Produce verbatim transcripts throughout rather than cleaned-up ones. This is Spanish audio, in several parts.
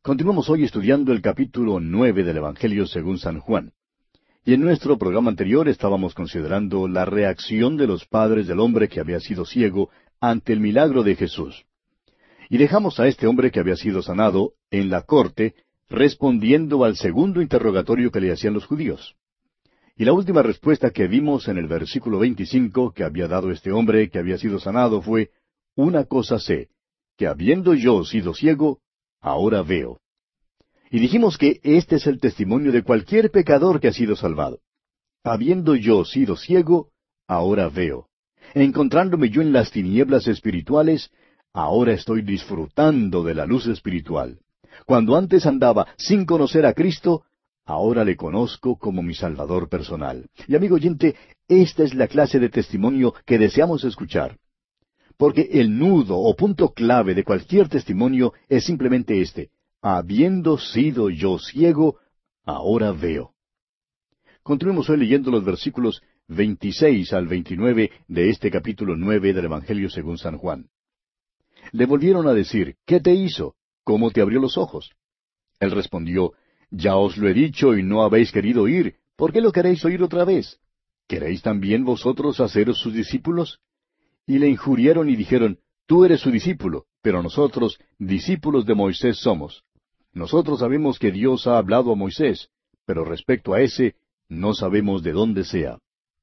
Continuamos hoy estudiando el capítulo nueve del Evangelio según San Juan. Y en nuestro programa anterior estábamos considerando la reacción de los padres del hombre que había sido ciego ante el milagro de Jesús. Y dejamos a este hombre que había sido sanado en la corte, respondiendo al segundo interrogatorio que le hacían los judíos. Y la última respuesta que vimos en el versículo veinticinco que había dado este hombre que había sido sanado fue, «Una cosa sé, que habiendo yo sido ciego, ahora veo». Y dijimos que este es el testimonio de cualquier pecador que ha sido salvado. Habiendo yo sido ciego, ahora veo. Encontrándome yo en las tinieblas espirituales, ahora estoy disfrutando de la luz espiritual. Cuando antes andaba sin conocer a Cristo, ahora le conozco como mi Salvador personal. Y amigo oyente, esta es la clase de testimonio que deseamos escuchar. Porque el nudo o punto clave de cualquier testimonio es simplemente este: habiendo sido yo ciego, ahora veo. Continuemos hoy leyendo los versículos veintiséis al veintinueve de este capítulo nueve del Evangelio según San Juan. Le volvieron a decir, ¿qué te hizo? ¿Cómo te abrió los ojos? Él respondió, ya os lo he dicho y no habéis querido oír. ¿Por qué lo queréis oír otra vez? ¿Queréis también vosotros haceros sus discípulos? Y le injuriaron y dijeron, tú eres su discípulo, pero nosotros discípulos de Moisés somos. Nosotros sabemos que Dios ha hablado a Moisés, pero respecto a ese, no sabemos de dónde sea.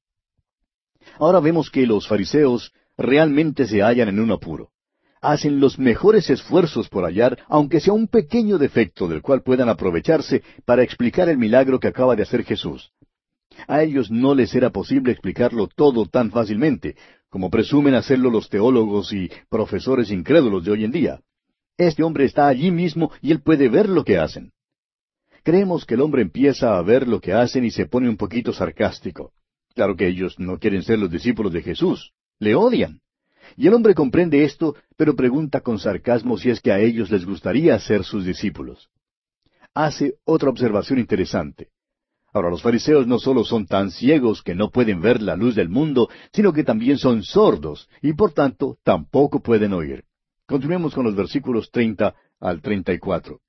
Ahora vemos que los fariseos realmente se hallan en un apuro. Hacen los mejores esfuerzos por hallar, aunque sea un pequeño defecto del cual puedan aprovecharse para explicar el milagro que acaba de hacer Jesús. A ellos no les era posible explicarlo todo tan fácilmente, como presumen hacerlo los teólogos y profesores incrédulos de hoy en día. Este hombre está allí mismo y él puede ver lo que hacen. Creemos que el hombre empieza a ver lo que hacen y se pone un poquito sarcástico. Claro que ellos no quieren ser los discípulos de Jesús, le odian. Y el hombre comprende esto, pero pregunta con sarcasmo si es que a ellos les gustaría ser sus discípulos. Hace otra observación interesante. Ahora, los fariseos no solo son tan ciegos que no pueden ver la luz del mundo, sino que también son sordos, y por tanto tampoco pueden oír. Continuemos con los versículos treinta al treinta y cuatro.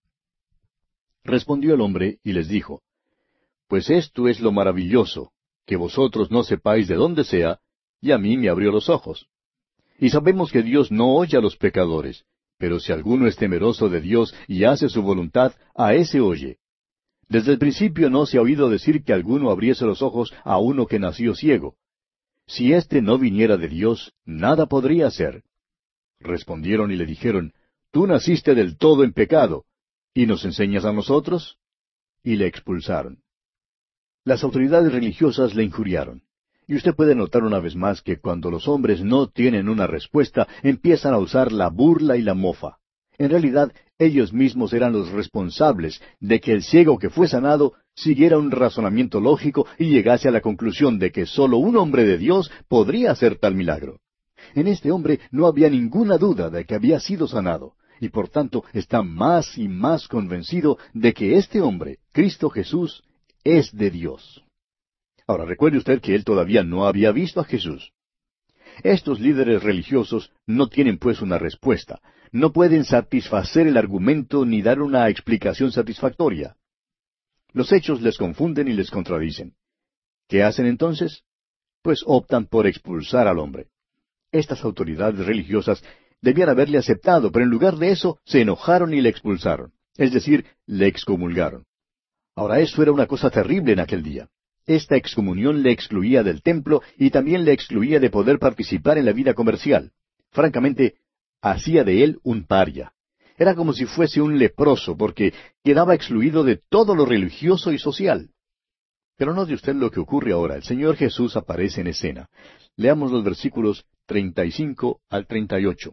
Respondió el hombre y les dijo, pues esto es lo maravilloso, que vosotros no sepáis de dónde sea, y a mí me abrió los ojos. Y sabemos que Dios no oye a los pecadores, pero si alguno es temeroso de Dios y hace su voluntad, a ese oye. Desde el principio no se ha oído decir que alguno abriese los ojos a uno que nació ciego. Si éste no viniera de Dios, nada podría hacer. Respondieron y le dijeron, tú naciste del todo en pecado, ¿y nos enseñas a nosotros? Y le expulsaron. Las autoridades religiosas le injuriaron. Y usted puede notar una vez más que cuando los hombres no tienen una respuesta, empiezan a usar la burla y la mofa. En realidad, ellos mismos eran los responsables de que el ciego que fue sanado siguiera un razonamiento lógico y llegase a la conclusión de que sólo un hombre de Dios podría hacer tal milagro. En este hombre no había ninguna duda de que había sido sanado, y por tanto está más y más convencido de que este hombre, Cristo Jesús, es de Dios. Ahora, recuerde usted que él todavía no había visto a Jesús. Estos líderes religiosos no tienen pues una respuesta, no pueden satisfacer el argumento ni dar una explicación satisfactoria. Los hechos les confunden y les contradicen. ¿Qué hacen entonces? Pues optan por expulsar al hombre. Estas autoridades religiosas debían haberle aceptado, pero en lugar de eso se enojaron y le expulsaron, es decir, le excomulgaron. Ahora, eso era una cosa terrible en aquel día. Esta excomunión le excluía del templo y también le excluía de poder participar en la vida comercial. Francamente, hacía de él un paria. Era como si fuese un leproso, porque quedaba excluido de todo lo religioso y social. Pero note usted lo que ocurre ahora. El Señor Jesús aparece en escena. Leamos los versículos treinta y cinco al treinta y ocho.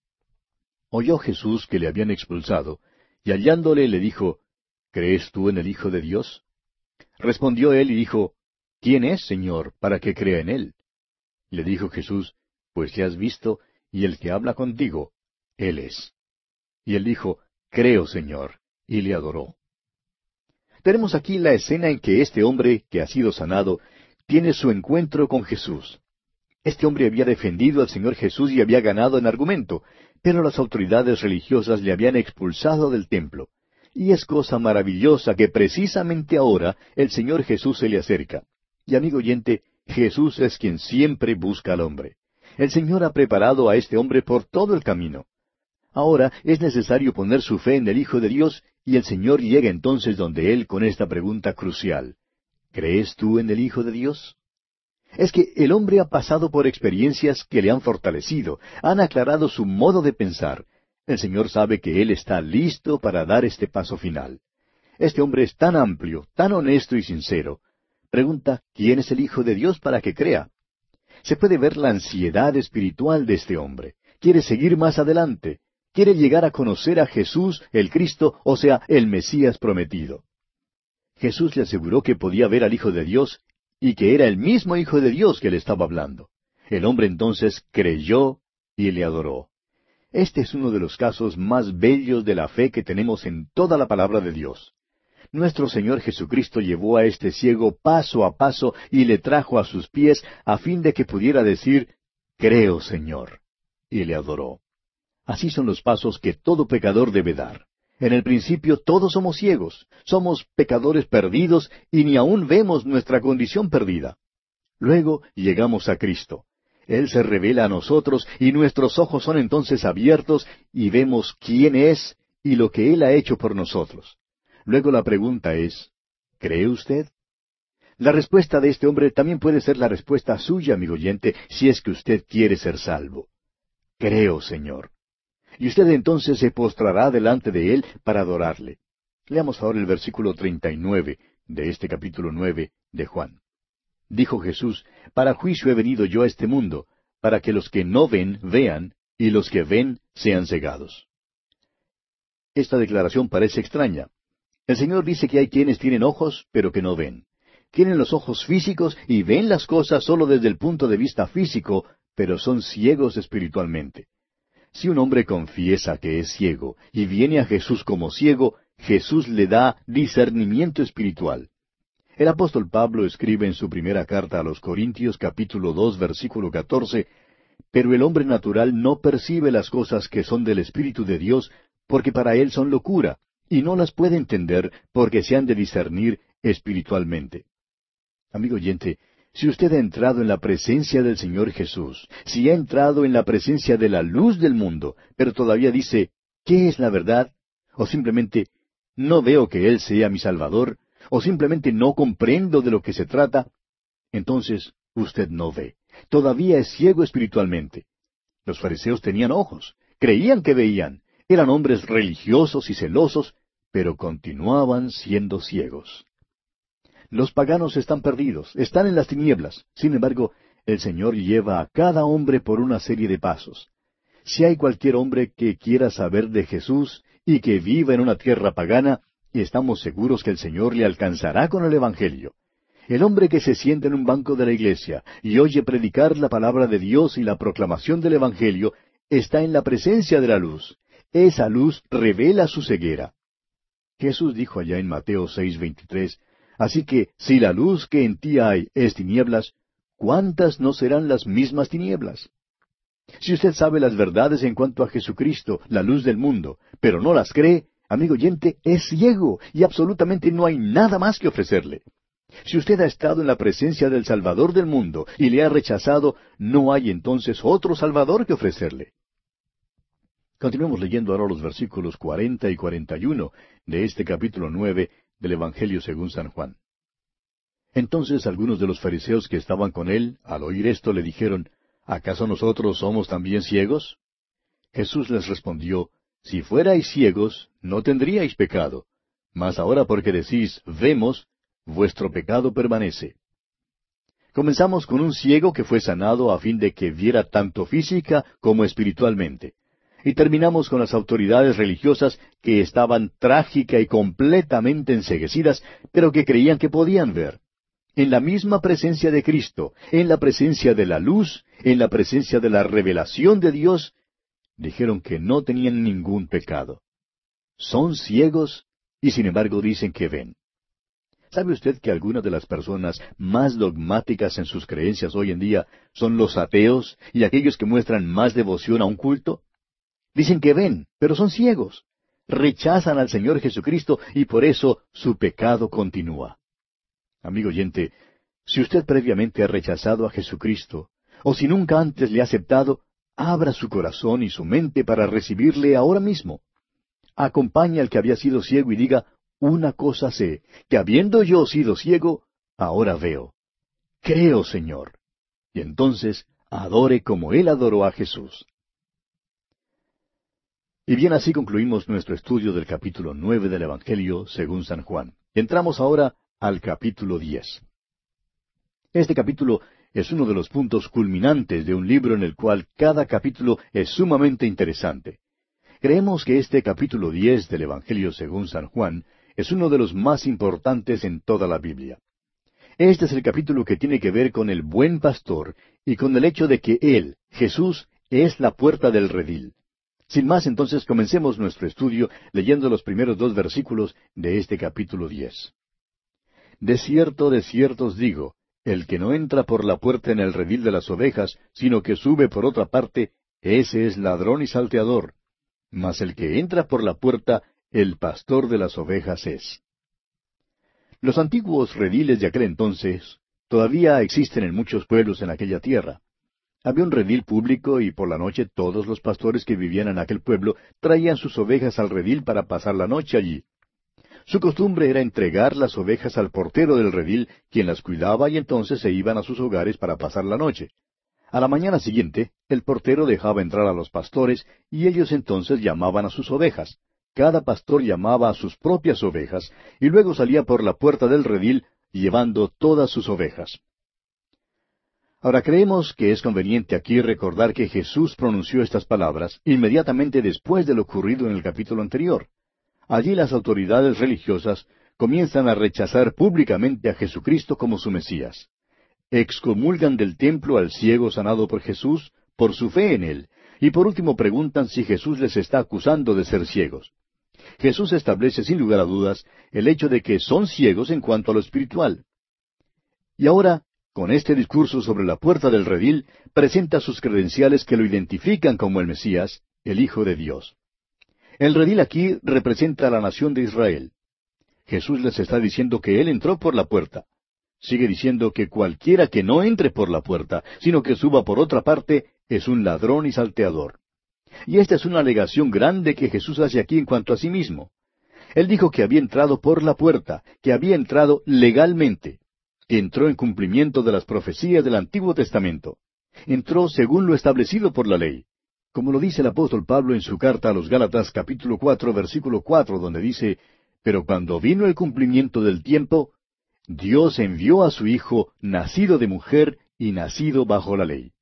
Oyó Jesús que le habían expulsado, y hallándole le dijo, ¿crees tú en el Hijo de Dios? Respondió él y dijo, ¿quién es, Señor, para que crea en él? Le dijo Jesús, pues le has visto, y el que habla contigo, él es. Y él dijo, creo, Señor, y le adoró. Tenemos aquí la escena en que este hombre, que ha sido sanado, tiene su encuentro con Jesús. Este hombre había defendido al Señor Jesús y había ganado en argumento, pero las autoridades religiosas le habían expulsado del templo. Y es cosa maravillosa que precisamente ahora el Señor Jesús se le acerca. Y amigo oyente, Jesús es quien siempre busca al hombre. El Señor ha preparado a este hombre por todo el camino. Ahora es necesario poner su fe en el Hijo de Dios, y el Señor llega entonces donde Él con esta pregunta crucial. ¿Crees tú en el Hijo de Dios? Es que el hombre ha pasado por experiencias que le han fortalecido, han aclarado su modo de pensar. El Señor sabe que Él está listo para dar este paso final. Este hombre es tan amplio, tan honesto y sincero. Pregunta, ¿quién es el Hijo de Dios para que crea? Se puede ver la ansiedad espiritual de este hombre. Quiere seguir más adelante. Quiere llegar a conocer a Jesús, el Cristo, o sea, el Mesías prometido. Jesús le aseguró que podía ver al Hijo de Dios y que era el mismo Hijo de Dios que le estaba hablando. El hombre entonces creyó y le adoró. Este es uno de los casos más bellos de la fe que tenemos en toda la palabra de Dios. Nuestro Señor Jesucristo llevó a este ciego paso a paso y le trajo a sus pies a fin de que pudiera decir, «Creo, Señor», y le adoró. Así son los pasos que todo pecador debe dar. En el principio todos somos ciegos, somos pecadores perdidos y ni aún vemos nuestra condición perdida. Luego llegamos a Cristo. Él se revela a nosotros y nuestros ojos son entonces abiertos y vemos quién es y lo que Él ha hecho por nosotros. Luego la pregunta es, ¿cree usted? La respuesta de este hombre también puede ser la respuesta suya, amigo oyente, si es que usted quiere ser salvo. Creo, Señor. Y usted entonces se postrará delante de Él para adorarle. Leamos ahora el versículo treinta y nueve de este capítulo nueve de Juan. Dijo Jesús, «Para juicio he venido yo a este mundo, para que los que no ven, vean, y los que ven, sean cegados». Esta declaración parece extraña. El Señor dice que hay quienes tienen ojos, pero que no ven. Tienen los ojos físicos y ven las cosas solo desde el punto de vista físico, pero son ciegos espiritualmente. Si un hombre confiesa que es ciego y viene a Jesús como ciego, Jesús le da discernimiento espiritual. El apóstol Pablo escribe en su primera carta a los Corintios capítulo dos versículo catorce, «Pero el hombre natural no percibe las cosas que son del Espíritu de Dios, porque para él son locura, y no las puede entender porque se han de discernir espiritualmente». Amigo oyente, si usted ha entrado en la presencia del Señor Jesús, si ha entrado en la presencia de la luz del mundo, pero todavía dice, ¿qué es la verdad? O simplemente, no veo que Él sea mi Salvador, o simplemente no comprendo de lo que se trata, entonces usted no ve. Todavía es ciego espiritualmente. Los fariseos tenían ojos, creían que veían, eran hombres religiosos y celosos, pero continuaban siendo ciegos. Los paganos están perdidos, están en las tinieblas. Sin embargo, el Señor lleva a cada hombre por una serie de pasos. Si hay cualquier hombre que quiera saber de Jesús y que viva en una tierra pagana, estamos seguros que el Señor le alcanzará con el Evangelio. El hombre que se sienta en un banco de la iglesia y oye predicar la palabra de Dios y la proclamación del Evangelio, está en la presencia de la luz. Esa luz revela su ceguera. Jesús dijo allá en Mateo seis veintitrés, «Así que, si la luz que en ti hay es tinieblas, ¿cuántas no serán las mismas tinieblas?» Si usted sabe las verdades en cuanto a Jesucristo, la luz del mundo, pero no las cree, amigo oyente, es ciego y absolutamente no hay nada más que ofrecerle. Si usted ha estado en la presencia del Salvador del mundo y le ha rechazado, no hay entonces otro Salvador que ofrecerle. Continuemos leyendo ahora los versículos cuarenta y cuarenta y uno de este capítulo nueve del Evangelio según San Juan. Entonces algunos de los fariseos que estaban con él, al oír esto, le dijeron, ¿acaso nosotros somos también ciegos? Jesús les respondió, Si fuerais ciegos, no tendríais pecado, mas ahora porque decís, vemos, vuestro pecado permanece. Comenzamos con un ciego que fue sanado a fin de que viera tanto física como espiritualmente. Y terminamos con las autoridades religiosas que estaban trágica y completamente enceguecidas, pero que creían que podían ver. En la misma presencia de Cristo, en la presencia de la luz, en la presencia de la revelación de Dios, dijeron que no tenían ningún pecado. Son ciegos y sin embargo dicen que ven. ¿Sabe usted que algunas de las personas más dogmáticas en sus creencias hoy en día son los ateos y aquellos que muestran más devoción a un culto? Dicen que ven, pero son ciegos. rechazan al Señor Jesucristo y por eso su pecado continúa. Amigo oyente, si usted previamente ha rechazado a Jesucristo, o si nunca antes le ha aceptado, abra su corazón y su mente para recibirle ahora mismo. Acompañe al que había sido ciego y diga, una cosa sé, que habiendo yo sido ciego, ahora veo. Creo, Señor. Y entonces adore como Él adoró a Jesús. Y bien, así concluimos nuestro estudio del capítulo nueve del Evangelio según San Juan. Entramos ahora al capítulo diez. Este capítulo es uno de los puntos culminantes de un libro en el cual cada capítulo es sumamente interesante. Creemos que este capítulo diez del Evangelio según San Juan es uno de los más importantes en toda la Biblia. Este es el capítulo que tiene que ver con el buen pastor y con el hecho de que Él, Jesús, es la puerta del redil. Sin más, entonces, comencemos nuestro estudio leyendo los primeros dos versículos de este capítulo diez. De cierto, de cierto os digo, el que no entra por la puerta en el redil de las ovejas, sino que sube por otra parte, ese es ladrón y salteador. Mas el que entra por la puerta, el pastor de las ovejas es. Los antiguos rediles de aquel entonces todavía existen en muchos pueblos en aquella tierra. Había un redil público y por la noche todos los pastores que vivían en aquel pueblo traían sus ovejas al redil para pasar la noche allí. Su costumbre era entregar las ovejas al portero del redil, quien las cuidaba, y entonces se iban a sus hogares para pasar la noche. A la mañana siguiente, el portero dejaba entrar a los pastores, y ellos entonces llamaban a sus ovejas. Cada pastor llamaba a sus propias ovejas, y luego salía por la puerta del redil, llevando todas sus ovejas. Ahora creemos que es conveniente aquí recordar que Jesús pronunció estas palabras inmediatamente después de lo ocurrido en el capítulo anterior. Allí las autoridades religiosas comienzan a rechazar públicamente a Jesucristo como su Mesías. Excomulgan del templo al ciego sanado por Jesús por su fe en él, y por último preguntan si Jesús les está acusando de ser ciegos. Jesús establece sin lugar a dudas el hecho de que son ciegos en cuanto a lo espiritual. Y ahora, con este discurso sobre la puerta del redil, presenta sus credenciales que lo identifican como el Mesías, el Hijo de Dios. El redil aquí representa a la nación de Israel. Jesús les está diciendo que Él entró por la puerta. Sigue diciendo que cualquiera que no entre por la puerta, sino que suba por otra parte, es un ladrón y salteador. Y esta es una alegación grande que Jesús hace aquí en cuanto a sí mismo. Él dijo que había entrado por la puerta, que había entrado legalmente, que entró en cumplimiento de las profecías del Antiguo Testamento. Entró según lo establecido por la ley. Como lo dice el apóstol Pablo en su carta a los Gálatas capítulo cuatro, versículo cuatro, donde dice, «Pero cuando vino el cumplimiento del tiempo, Dios envió a su Hijo, nacido de mujer y nacido bajo la ley».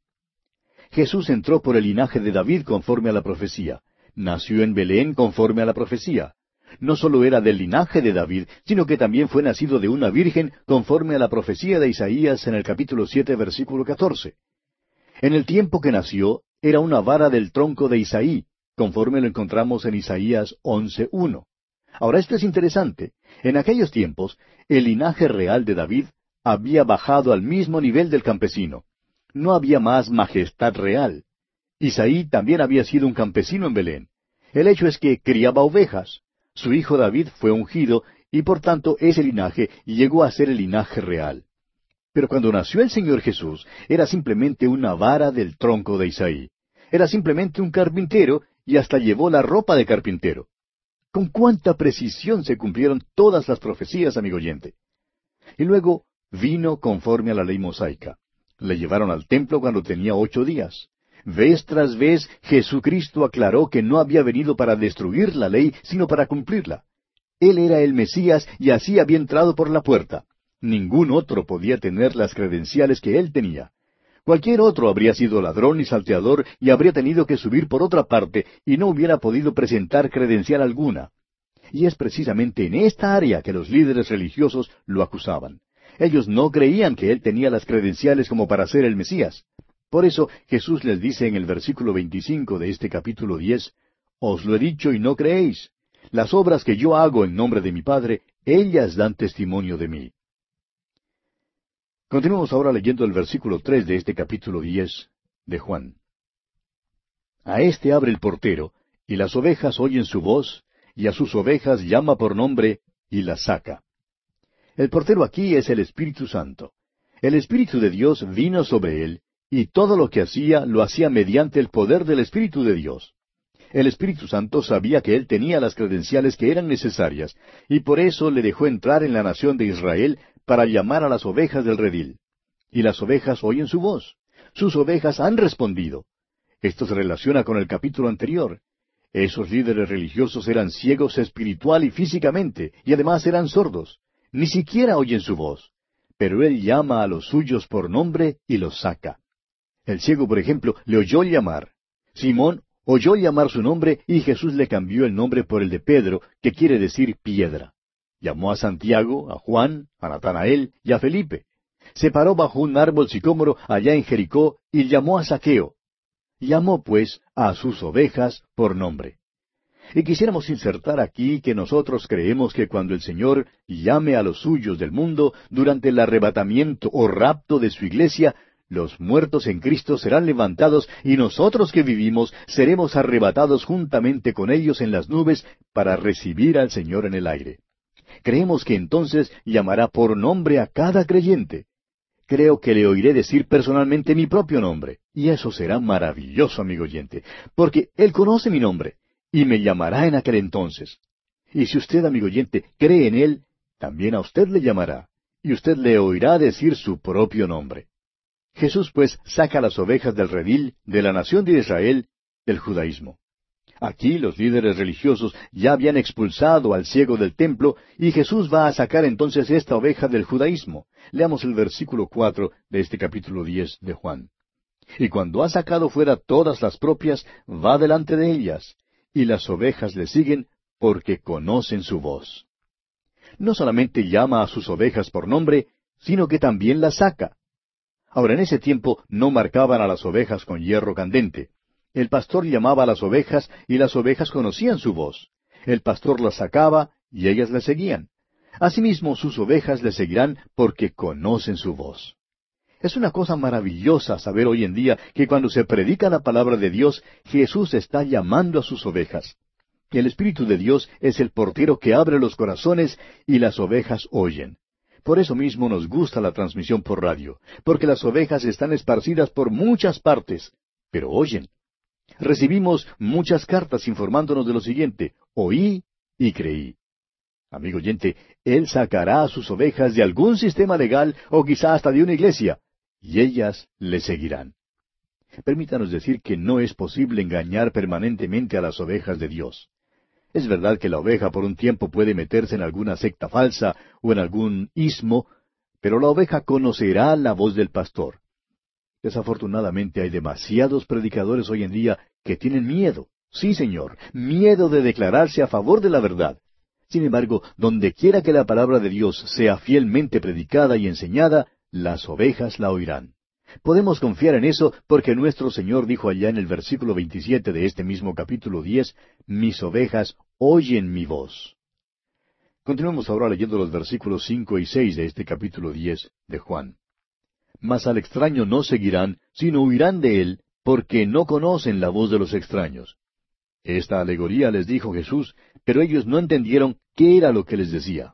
Jesús entró por el linaje de David conforme a la profecía. Nació en Belén conforme a la profecía. No solo era del linaje de David, sino que también fue nacido de una virgen conforme a la profecía de Isaías en el capítulo siete, versículo catorce. En el tiempo que nació, era una vara del tronco de Isaí, conforme lo encontramos en Isaías once uno. Ahora esto es interesante. En aquellos tiempos, el linaje real de David había bajado al mismo nivel del campesino. No había más majestad real. Isaí también había sido un campesino en Belén. El hecho es que criaba ovejas. Su hijo David fue ungido, y por tanto ese linaje llegó a ser el linaje real. Pero cuando nació el Señor Jesús, era simplemente una vara del tronco de Isaí. Era simplemente un carpintero, y hasta llevó la ropa de carpintero. Con cuánta precisión se cumplieron todas las profecías, amigo oyente. Y luego vino conforme a la ley mosaica. Le llevaron al templo cuando tenía ocho días. Vez tras vez, Jesucristo aclaró que no había venido para destruir la ley, sino para cumplirla. Él era el Mesías y así había entrado por la puerta. Ningún otro podía tener las credenciales que él tenía. Cualquier otro habría sido ladrón y salteador y habría tenido que subir por otra parte y no hubiera podido presentar credencial alguna. Y es precisamente en esta área que los líderes religiosos lo acusaban. Ellos no creían que él tenía las credenciales como para ser el Mesías. Por eso Jesús les dice en el versículo veinticinco de este capítulo diez, «Os lo he dicho y no creéis. Las obras que yo hago en nombre de mi Padre, ellas dan testimonio de mí». Continuamos ahora leyendo el versículo tres de este capítulo diez de Juan. «A éste abre el portero, y las ovejas oyen su voz, y a sus ovejas llama por nombre y las saca. El portero aquí es el Espíritu Santo. El Espíritu de Dios vino sobre él, y todo lo que hacía lo hacía mediante el poder del Espíritu de Dios. El Espíritu Santo sabía que él tenía las credenciales que eran necesarias, y por eso le dejó entrar en la nación de Israel para llamar a las ovejas del redil. Y las ovejas oyen su voz. Sus ovejas han respondido. Esto se relaciona con el capítulo anterior. Esos líderes religiosos eran ciegos espiritual y físicamente, y además eran sordos. Ni siquiera oyen su voz. Pero él llama a los suyos por nombre y los saca. El ciego, por ejemplo, le oyó llamar. Simón oyó llamar su nombre y Jesús le cambió el nombre por el de Pedro, que quiere decir piedra. Llamó a Santiago, a Juan, a Natanael y a Felipe. Se paró bajo un árbol sicómoro allá en Jericó y llamó a Zaqueo. Llamó, pues, a sus ovejas por nombre. Y quisiéramos insertar aquí que nosotros creemos que cuando el Señor llame a los suyos del mundo durante el arrebatamiento o rapto de su iglesia, los muertos en Cristo serán levantados y nosotros que vivimos seremos arrebatados juntamente con ellos en las nubes para recibir al Señor en el aire. Creemos que entonces llamará por nombre a cada creyente. Creo que le oiré decir personalmente mi propio nombre, y eso será maravilloso, amigo oyente, porque Él conoce mi nombre, y me llamará en aquel entonces. Y si usted, amigo oyente, cree en Él, también a usted le llamará, y usted le oirá decir su propio nombre. Jesús, pues, saca las ovejas del redil de la nación de Israel, del judaísmo. Aquí los líderes religiosos ya habían expulsado al ciego del templo, y Jesús va a sacar entonces esta oveja del judaísmo. Leamos el versículo cuatro de este capítulo diez de Juan. Y cuando ha sacado fuera todas las propias, va delante de ellas, y las ovejas le siguen porque conocen su voz. No solamente llama a sus ovejas por nombre, sino que también las saca. Ahora, en ese tiempo no marcaban a las ovejas con hierro candente. El pastor llamaba a las ovejas y las ovejas conocían su voz. El pastor las sacaba y ellas le seguían. Asimismo, sus ovejas le seguirán porque conocen su voz. Es una cosa maravillosa saber hoy en día que cuando se predica la palabra de Dios, Jesús está llamando a sus ovejas. El Espíritu de Dios es el portero que abre los corazones y las ovejas oyen. Por eso mismo nos gusta la transmisión por radio, porque las ovejas están esparcidas por muchas partes, pero oyen. Recibimos muchas cartas informándonos de lo siguiente: oí y creí. Amigo oyente, Él sacará a sus ovejas de algún sistema legal o quizá hasta de una iglesia, y ellas le seguirán. Permítanos decir que no es posible engañar permanentemente a las ovejas de Dios. Es verdad que la oveja por un tiempo puede meterse en alguna secta falsa o en algún ismo, pero la oveja conocerá la voz del pastor. Desafortunadamente hay demasiados predicadores hoy en día que tienen miedo, sí señor, miedo de declararse a favor de la verdad. Sin embargo, donde quiera que la palabra de Dios sea fielmente predicada y enseñada, las ovejas la oirán. Podemos confiar en eso porque nuestro Señor dijo allá en el versículo veintisiete de este mismo capítulo diez, mis ovejas oyen mi voz. Continuemos ahora leyendo los versículos cinco y seis de este capítulo diez de Juan. Mas al extraño no seguirán, sino huirán de él, porque no conocen la voz de los extraños. Esta alegoría les dijo Jesús, pero ellos no entendieron qué era lo que les decía.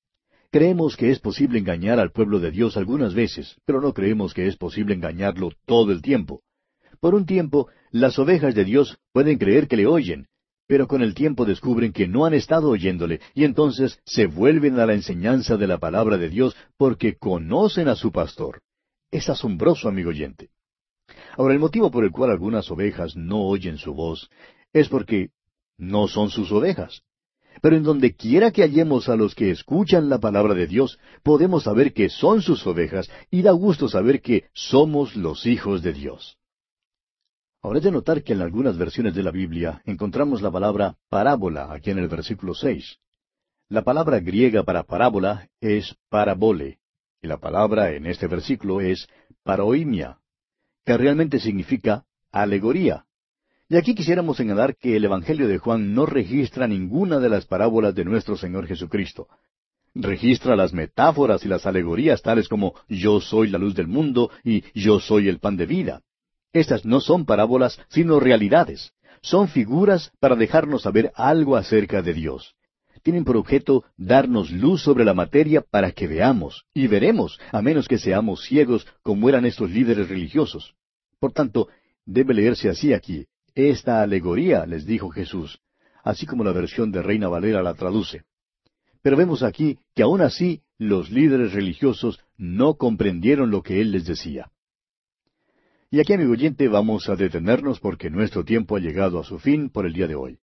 Creemos que es posible engañar al pueblo de Dios algunas veces, pero no creemos que es posible engañarlo todo el tiempo. Por un tiempo, las ovejas de Dios pueden creer que le oyen, pero con el tiempo descubren que no han estado oyéndole, y entonces se vuelven a la enseñanza de la palabra de Dios porque conocen a su pastor. Es asombroso, amigo oyente. Ahora, el motivo por el cual algunas ovejas no oyen su voz es porque no son sus ovejas. Pero en donde quiera que hallemos a los que escuchan la palabra de Dios, podemos saber que son sus ovejas, y da gusto saber que somos los hijos de Dios. Ahora es de notar que en algunas versiones de la Biblia encontramos la palabra parábola aquí en el versículo seis. La palabra griega para parábola es parabole, y la palabra en este versículo es paroimia, que realmente significa alegoría. Y aquí quisiéramos señalar que el Evangelio de Juan no registra ninguna de las parábolas de nuestro Señor Jesucristo. Registra las metáforas y las alegorías tales como yo soy la luz del mundo y yo soy el pan de vida. Estas no son parábolas, sino realidades. Son figuras para dejarnos saber algo acerca de Dios. Tienen por objeto darnos luz sobre la materia para que veamos, y veremos, a menos que seamos ciegos como eran estos líderes religiosos. Por tanto, debe leerse así aquí: esta alegoría, les dijo Jesús, así como la versión de Reina Valera la traduce. Pero vemos aquí que aún así los líderes religiosos no comprendieron lo que Él les decía. Y aquí, amigo oyente, vamos a detenernos porque nuestro tiempo ha llegado a su fin por el día de hoy.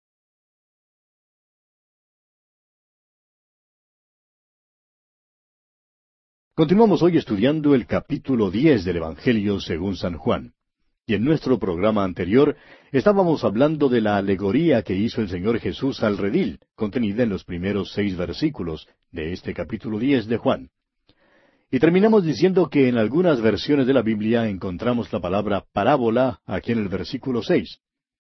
Continuamos hoy estudiando el capítulo diez del Evangelio según San Juan. Y en nuestro programa anterior estábamos hablando de la alegoría que hizo el Señor Jesús al redil, contenida en los primeros seis versículos de este capítulo diez de Juan. Y terminamos diciendo que en algunas versiones de la Biblia encontramos la palabra parábola aquí en el versículo seis.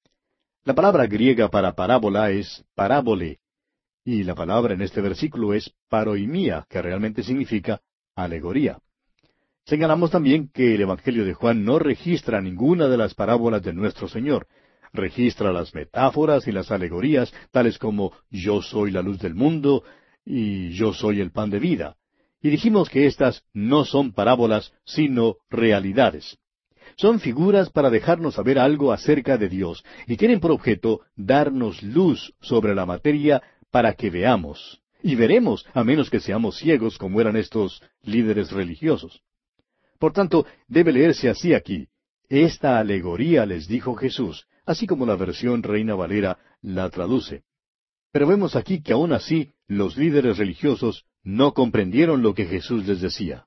La palabra griega para parábola es parábole, y la palabra en este versículo es paroimía, que realmente significa alegoría. Señalamos también que el Evangelio de Juan no registra ninguna de las parábolas de nuestro Señor. Registra las metáforas y las alegorías, tales como yo soy la luz del mundo y yo soy el pan de vida. Y dijimos que estas no son parábolas, sino realidades. Son figuras para dejarnos saber algo acerca de Dios, y tienen por objeto darnos luz sobre la materia para que veamos. Y veremos, a menos que seamos ciegos como eran estos líderes religiosos. Por tanto, debe leerse así aquí: esta alegoría les dijo Jesús, así como la versión Reina Valera la traduce. Pero vemos aquí que aún así los líderes religiosos no comprendieron lo que Jesús les decía.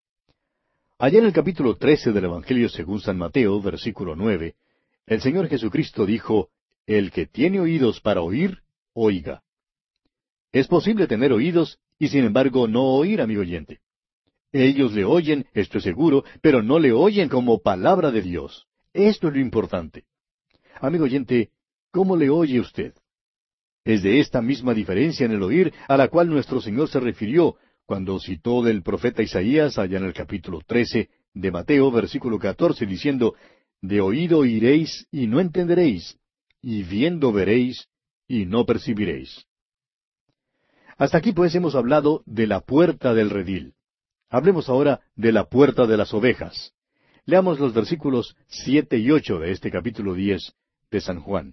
Allá en el capítulo trece del Evangelio según San Mateo, versículo nueve, el Señor Jesucristo dijo: el que tiene oídos para oír, oiga. Es posible tener oídos y sin embargo no oír, amigo oyente. Ellos le oyen, esto es seguro, pero no le oyen como palabra de Dios. Esto es lo importante. Amigo oyente, ¿cómo le oye usted? Es de esta misma diferencia en el oír a la cual nuestro Señor se refirió cuando citó del profeta Isaías allá en el capítulo trece de Mateo, versículo catorce, diciendo: de oído oiréis y no entenderéis, y viendo veréis y no percibiréis. Hasta aquí pues hemos hablado de la puerta del redil. Hablemos ahora de la puerta de las ovejas. Leamos los versículos siete y ocho de este capítulo diez de San Juan.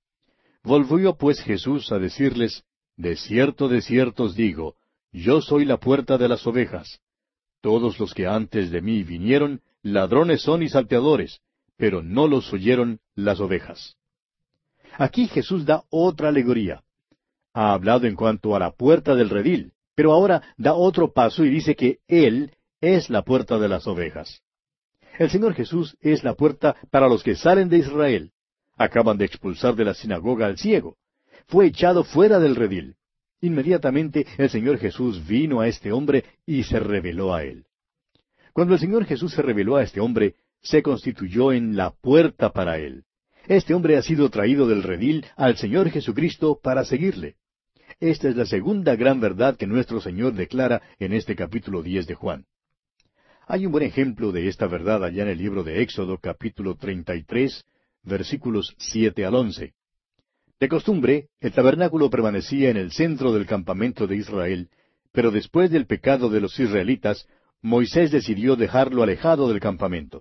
Volvió pues Jesús a decirles: de cierto, de cierto os digo, yo soy la puerta de las ovejas. Todos los que antes de mí vinieron, ladrones son y salteadores, pero no los oyeron las ovejas. Aquí Jesús da otra alegoría. Ha hablado en cuanto a la puerta del redil, pero ahora da otro paso y dice que Él es la puerta de las ovejas. El Señor Jesús es la puerta para los que salen de Israel. Acaban de expulsar de la sinagoga al ciego. Fue echado fuera del redil. Inmediatamente el Señor Jesús vino a este hombre y se reveló a él. Cuando el Señor Jesús se reveló a este hombre, se constituyó en la puerta para él. Este hombre ha sido traído del redil al Señor Jesucristo para seguirle. Esta es la segunda gran verdad que nuestro Señor declara en este capítulo diez de Juan. Hay un buen ejemplo de esta verdad allá en el libro de Éxodo, capítulo treinta y tres, versículos siete al once. De costumbre, el tabernáculo permanecía en el centro del campamento de Israel, pero después del pecado de los israelitas, Moisés decidió dejarlo alejado del campamento.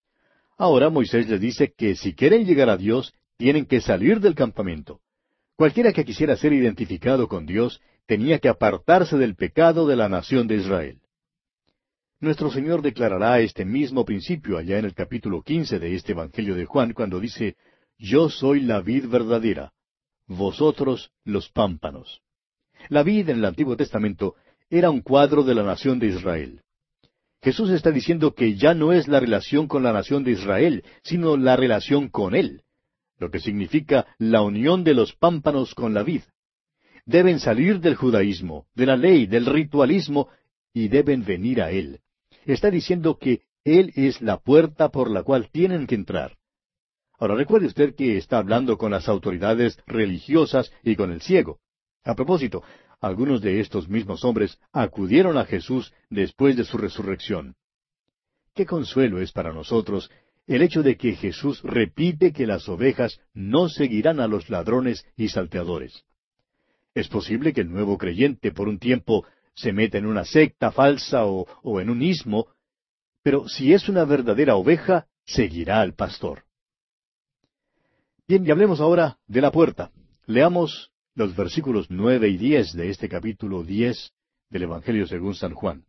Ahora Moisés les dice que si quieren llegar a Dios, tienen que salir del campamento. Cualquiera que quisiera ser identificado con Dios tenía que apartarse del pecado de la nación de Israel. Nuestro Señor declarará este mismo principio allá en el capítulo quince de este Evangelio de Juan, cuando dice: yo soy la vid verdadera, vosotros los pámpanos. La vid en el Antiguo Testamento era un cuadro de la nación de Israel. Jesús está diciendo que ya no es la relación con la nación de Israel, sino la relación con Él, lo que significa la unión de los pámpanos con la vid. Deben salir del judaísmo, de la ley, del ritualismo, y deben venir a Él. Está diciendo que Él es la puerta por la cual tienen que entrar. Ahora recuerde usted que está hablando con las autoridades religiosas y con el ciego. A propósito, algunos de estos mismos hombres acudieron a Jesús después de su resurrección. Qué consuelo es para nosotros el hecho de que Jesús repite que las ovejas no seguirán a los ladrones y salteadores. Es posible que el nuevo creyente por un tiempo se meta en una secta falsa o, o en un ismo, pero si es una verdadera oveja, seguirá al pastor. Bien, y hablemos ahora de la puerta. Leamos los versículos nueve y diez de este capítulo diez del Evangelio según San Juan.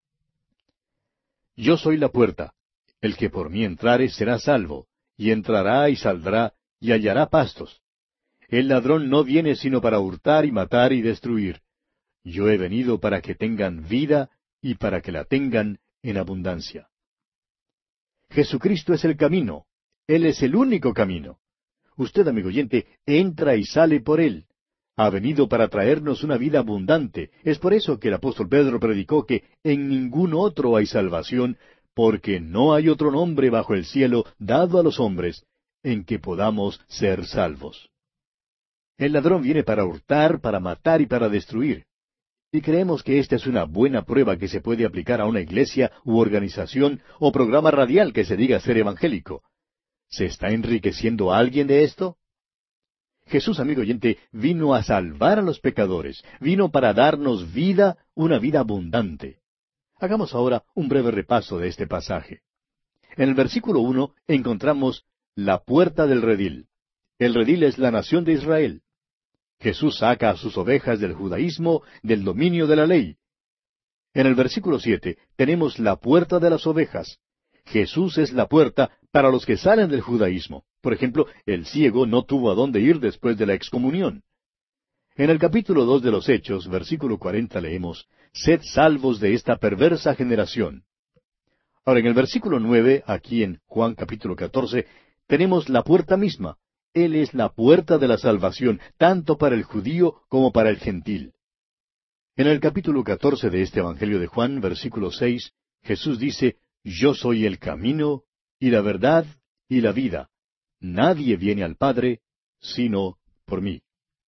Yo soy la puerta. El que por mí entrare será salvo, y entrará y saldrá, y hallará pastos. El ladrón no viene sino para hurtar y matar y destruir. Yo he venido para que tengan vida, y para que la tengan en abundancia. Jesucristo es el camino. Él es el único camino. Usted, amigo oyente, entra y sale por Él. Ha venido para traernos una vida abundante. Es por eso que el apóstol Pedro predicó que en ningún otro hay salvación, porque no hay otro nombre bajo el cielo dado a los hombres en que podamos ser salvos. El ladrón viene para hurtar, para matar y para destruir. Y creemos que esta es una buena prueba que se puede aplicar a una iglesia u organización o programa radial que se diga ser evangélico. ¿Se está enriqueciendo alguien de esto? Jesús, amigo oyente, vino a salvar a los pecadores, vino para darnos vida, una vida abundante. Hagamos ahora un breve repaso de este pasaje. En el versículo uno encontramos la puerta del redil. El redil es la nación de Israel. Jesús saca a sus ovejas del judaísmo, del dominio de la ley. En el versículo siete tenemos la puerta de las ovejas. Jesús es la puerta para los que salen del judaísmo. Por ejemplo, el ciego no tuvo a dónde ir después de la excomunión. En el capítulo dos de los Hechos, versículo cuarenta, leemos, «Sed salvos de esta perversa generación». Ahora, en el versículo nueve, aquí en Juan capítulo catorce, tenemos la puerta misma. Él es la puerta de la salvación, tanto para el judío como para el gentil. En el capítulo catorce de este Evangelio de Juan, versículo seis, Jesús dice, «Yo soy el camino, y la verdad, y la vida. Nadie viene al Padre, sino por mí».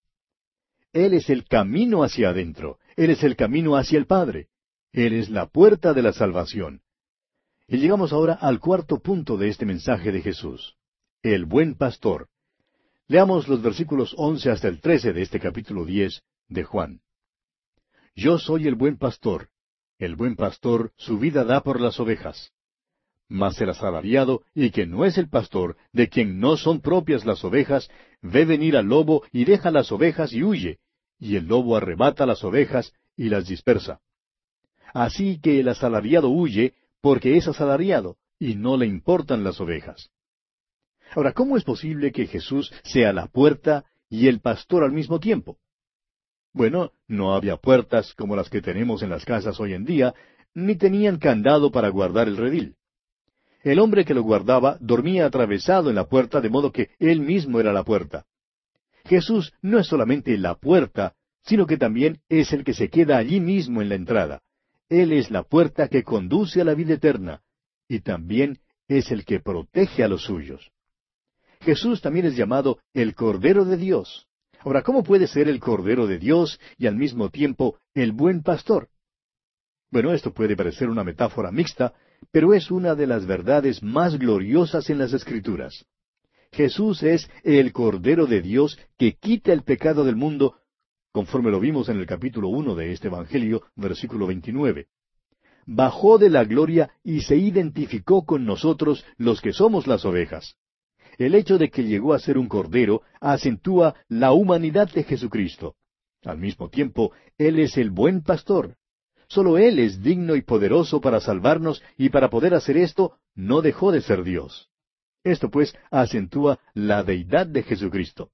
Él es el camino hacia adentro. Él es el camino hacia el Padre. Él es la puerta de la salvación. Y llegamos ahora al cuarto punto de este mensaje de Jesús. El buen pastor. Leamos los versículos once hasta el trece de este capítulo diez de Juan. Yo soy el buen pastor. El buen pastor su vida da por las ovejas. Mas el asalariado, y que no es el pastor, de quien no son propias las ovejas, ve venir al lobo y deja las ovejas y huye, y el lobo arrebata las ovejas y las dispersa. Así que el asalariado huye porque es asalariado, y no le importan las ovejas. Ahora, ¿cómo es posible que Jesús sea la puerta y el pastor al mismo tiempo? Bueno, no había puertas como las que tenemos en las casas hoy en día, ni tenían candado para guardar el redil. El hombre que lo guardaba dormía atravesado en la puerta, de modo que él mismo era la puerta. Jesús no es solamente la puerta, sino que también es el que se queda allí mismo en la entrada. Él es la puerta que conduce a la vida eterna, y también es el que protege a los suyos. Jesús también es llamado el Cordero de Dios. Ahora, ¿cómo puede ser el Cordero de Dios y al mismo tiempo el buen pastor? Bueno, esto puede parecer una metáfora mixta, pero es una de las verdades más gloriosas en las Escrituras. Jesús es el Cordero de Dios que quita el pecado del mundo, conforme lo vimos en el capítulo uno de este Evangelio, versículo veintinueve. Bajó de la gloria y se identificó con nosotros los que somos las ovejas. El hecho de que llegó a ser un Cordero acentúa la humanidad de Jesucristo. Al mismo tiempo, Él es el buen pastor. Solo Él es digno y poderoso para salvarnos, y para poder hacer esto, no dejó de ser Dios. Esto, pues, acentúa la deidad de Jesucristo.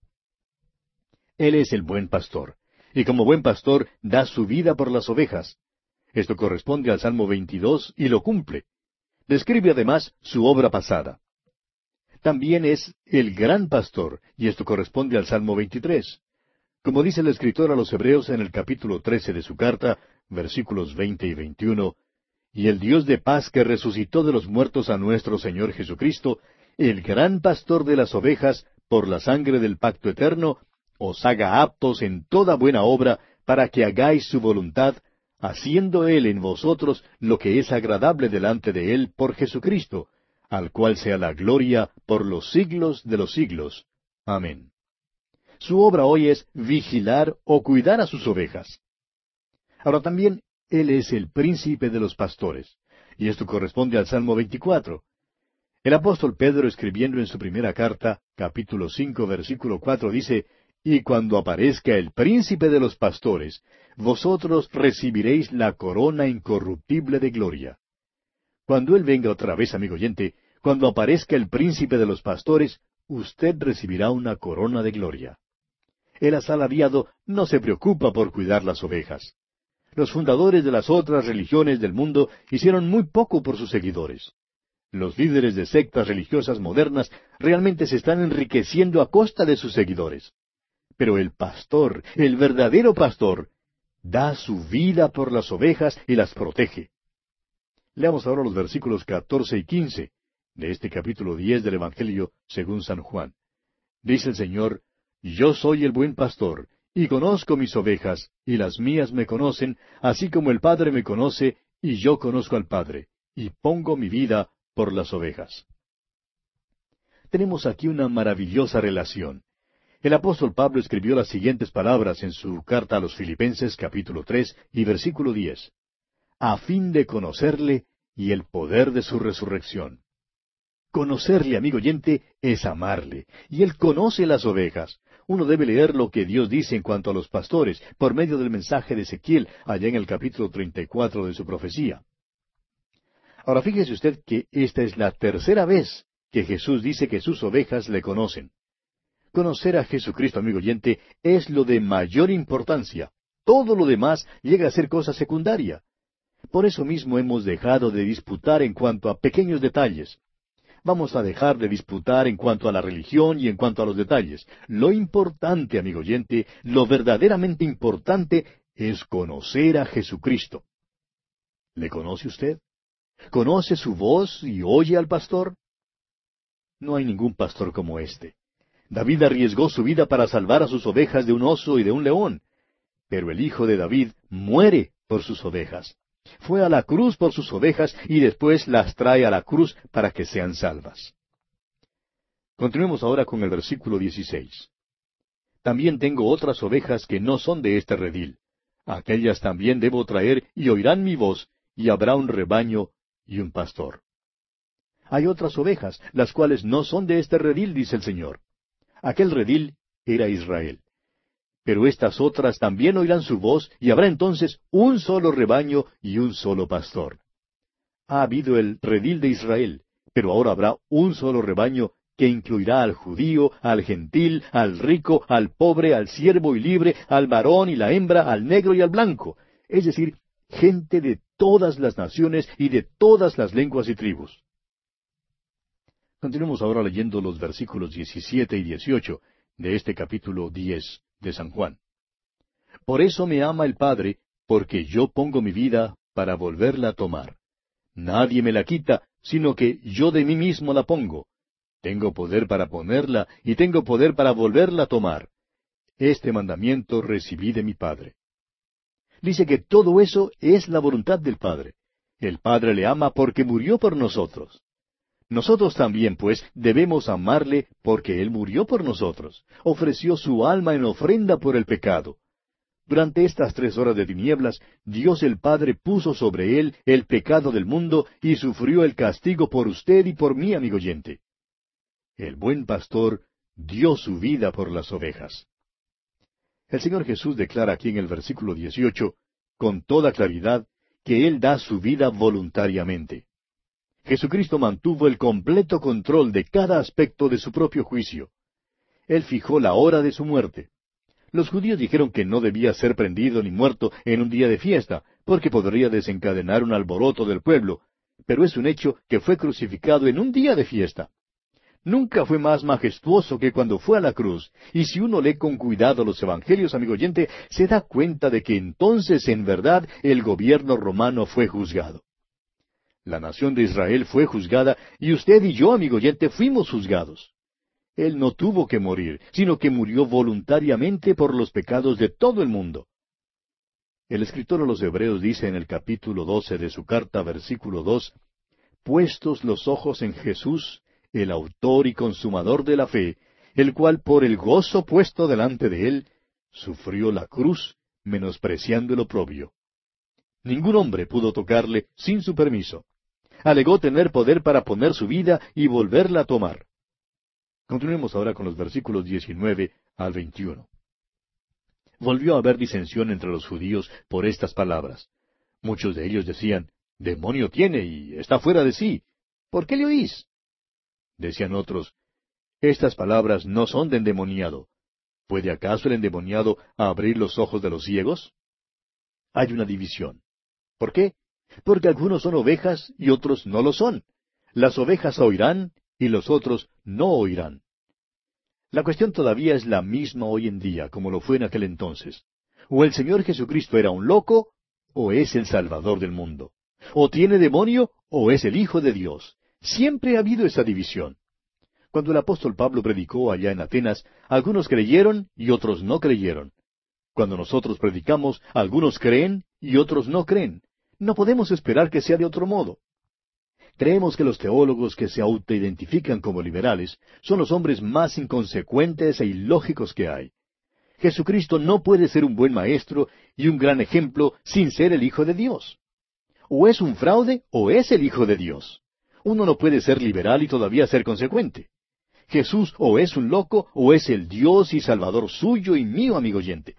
Él es el buen pastor, y como buen pastor da su vida por las ovejas. Esto corresponde al Salmo veintidós y lo cumple. Describe además su obra pasada. También es el gran pastor, y esto corresponde al Salmo veintitrés. Como dice el escritor a los Hebreos en el capítulo trece de su carta, versículos veinte y veintiuno, «Y el Dios de paz que resucitó de los muertos a nuestro Señor Jesucristo, el gran pastor de las ovejas, por la sangre del pacto eterno, os haga aptos en toda buena obra, para que hagáis su voluntad, haciendo Él en vosotros lo que es agradable delante de Él por Jesucristo, al cual sea la gloria por los siglos de los siglos. Amén. Su obra hoy es vigilar o cuidar a sus ovejas. Ahora también, Él es el príncipe de los pastores, y esto corresponde al Salmo veinticuatro. El apóstol Pedro, escribiendo en su primera carta, capítulo cinco, versículo cuatro, dice, «Y cuando aparezca el príncipe de los pastores, vosotros recibiréis la corona incorruptible de gloria». Cuando Él venga otra vez, amigo oyente, cuando aparezca el príncipe de los pastores, usted recibirá una corona de gloria. El asalariado no se preocupa por cuidar las ovejas. Los fundadores de las otras religiones del mundo hicieron muy poco por sus seguidores. Los líderes de sectas religiosas modernas realmente se están enriqueciendo a costa de sus seguidores. Pero el pastor, el verdadero pastor, da su vida por las ovejas y las protege. Leamos ahora los versículos catorce y quince de este capítulo diez del Evangelio según San Juan. Dice el Señor, «Yo soy el buen pastor, y conozco mis ovejas, y las mías me conocen, así como el Padre me conoce, y yo conozco al Padre, y pongo mi vida por las ovejas». Tenemos aquí una maravillosa relación. El apóstol Pablo escribió las siguientes palabras en su carta a los Filipenses capítulo tres y versículo diez. «A fin de conocerle y el poder de su resurrección». Conocerle, amigo oyente, es amarle, y Él conoce las ovejas. Uno debe leer lo que Dios dice en cuanto a los pastores, por medio del mensaje de Ezequiel, allá en el capítulo treinta y cuatro de su profecía. Ahora fíjese usted que esta es la tercera vez que Jesús dice que sus ovejas le conocen. Conocer a Jesucristo, amigo oyente, es lo de mayor importancia. Todo lo demás llega a ser cosa secundaria. Por eso mismo hemos dejado de disputar en cuanto a pequeños detalles. Vamos a dejar de disputar en cuanto a la religión y en cuanto a los detalles. Lo importante, amigo oyente, lo verdaderamente importante es conocer a Jesucristo. ¿Le conoce usted? ¿Conoce su voz y oye al pastor? No hay ningún pastor como este. David arriesgó su vida para salvar a sus ovejas de un oso y de un león. Pero el hijo de David muere por sus ovejas. Fue a la cruz por sus ovejas y después las trae a la cruz para que sean salvas. Continuemos ahora con el versículo dieciséis. También tengo otras ovejas que no son de este redil. Aquellas también debo traer y oirán mi voz, y habrá un rebaño y un pastor. Hay otras ovejas, las cuales no son de este redil, dice el Señor. Aquel redil era Israel. Pero estas otras también oirán su voz, y habrá entonces un solo rebaño y un solo pastor. Ha habido el redil de Israel, pero ahora habrá un solo rebaño que incluirá al judío, al gentil, al rico, al pobre, al siervo y libre, al varón y la hembra, al negro y al blanco, es decir, gente de todas las naciones y de todas las lenguas y tribus. Continuemos ahora leyendo los versículos diecisiete y dieciocho de este capítulo diez de San Juan. Por eso me ama el Padre, porque yo pongo mi vida para volverla a tomar. Nadie me la quita, sino que yo de mí mismo la pongo. Tengo poder para ponerla y tengo poder para volverla a tomar. Este mandamiento recibí de mi Padre. Dice que todo eso es la voluntad del Padre. El Padre le ama porque murió por nosotros. Nosotros también, pues, debemos amarle porque Él murió por nosotros. Ofreció su alma en ofrenda por el pecado. Durante estas tres horas de tinieblas, Dios el Padre puso sobre Él el pecado del mundo y sufrió el castigo por usted y por mí, amigo oyente. El buen pastor dio su vida por las ovejas. El Señor Jesús declara aquí en el versículo dieciocho, con toda claridad, que Él da su vida voluntariamente. Jesucristo mantuvo el completo control de cada aspecto de su propio juicio. Él fijó la hora de su muerte. Los judíos dijeron que no debía ser prendido ni muerto en un día de fiesta, porque podría desencadenar un alboroto del pueblo, pero es un hecho que fue crucificado en un día de fiesta. Nunca fue más majestuoso que cuando fue a la cruz, y si uno lee con cuidado los evangelios, amigo oyente, se da cuenta de que entonces en verdad el gobierno romano fue juzgado. La nación de Israel fue juzgada, y usted y yo, amigo oyente, fuimos juzgados. Él no tuvo que morir, sino que murió voluntariamente por los pecados de todo el mundo. El escritor a los Hebreos dice en el capítulo doce de su carta, versículo dos, puestos los ojos en Jesús, el autor y consumador de la fe, el cual por el gozo puesto delante de él, sufrió la cruz, menospreciando el oprobio. Ningún hombre pudo tocarle sin su permiso. Alegó tener poder para poner su vida y volverla a tomar. Continuemos ahora con los versículos diecinueve al veintiuno. Volvió a haber disensión entre los judíos por estas palabras. Muchos de ellos decían, demonio tiene y está fuera de sí. ¿Por qué le oís? Decían otros, estas palabras no son de endemoniado. ¿Puede acaso el endemoniado abrir los ojos de los ciegos? Hay una división. ¿Por qué? Porque algunos son ovejas y otros no lo son. Las ovejas oirán y los otros no oirán. La cuestión todavía es la misma hoy en día, como lo fue en aquel entonces. O el Señor Jesucristo era un loco, o es el Salvador del mundo. O tiene demonio, o es el Hijo de Dios. Siempre ha habido esa división. Cuando el apóstol Pablo predicó allá en Atenas, algunos creyeron y otros no creyeron. Cuando nosotros predicamos, algunos creen y otros no creen. No podemos esperar que sea de otro modo. Creemos que los teólogos que se autoidentifican como liberales son los hombres más inconsecuentes e ilógicos que hay. Jesucristo no puede ser un buen maestro y un gran ejemplo sin ser el Hijo de Dios. O es un fraude o es el Hijo de Dios. Uno no puede ser liberal y todavía ser consecuente. Jesús o es un loco o es el Dios y Salvador suyo y mío, amigo oyente.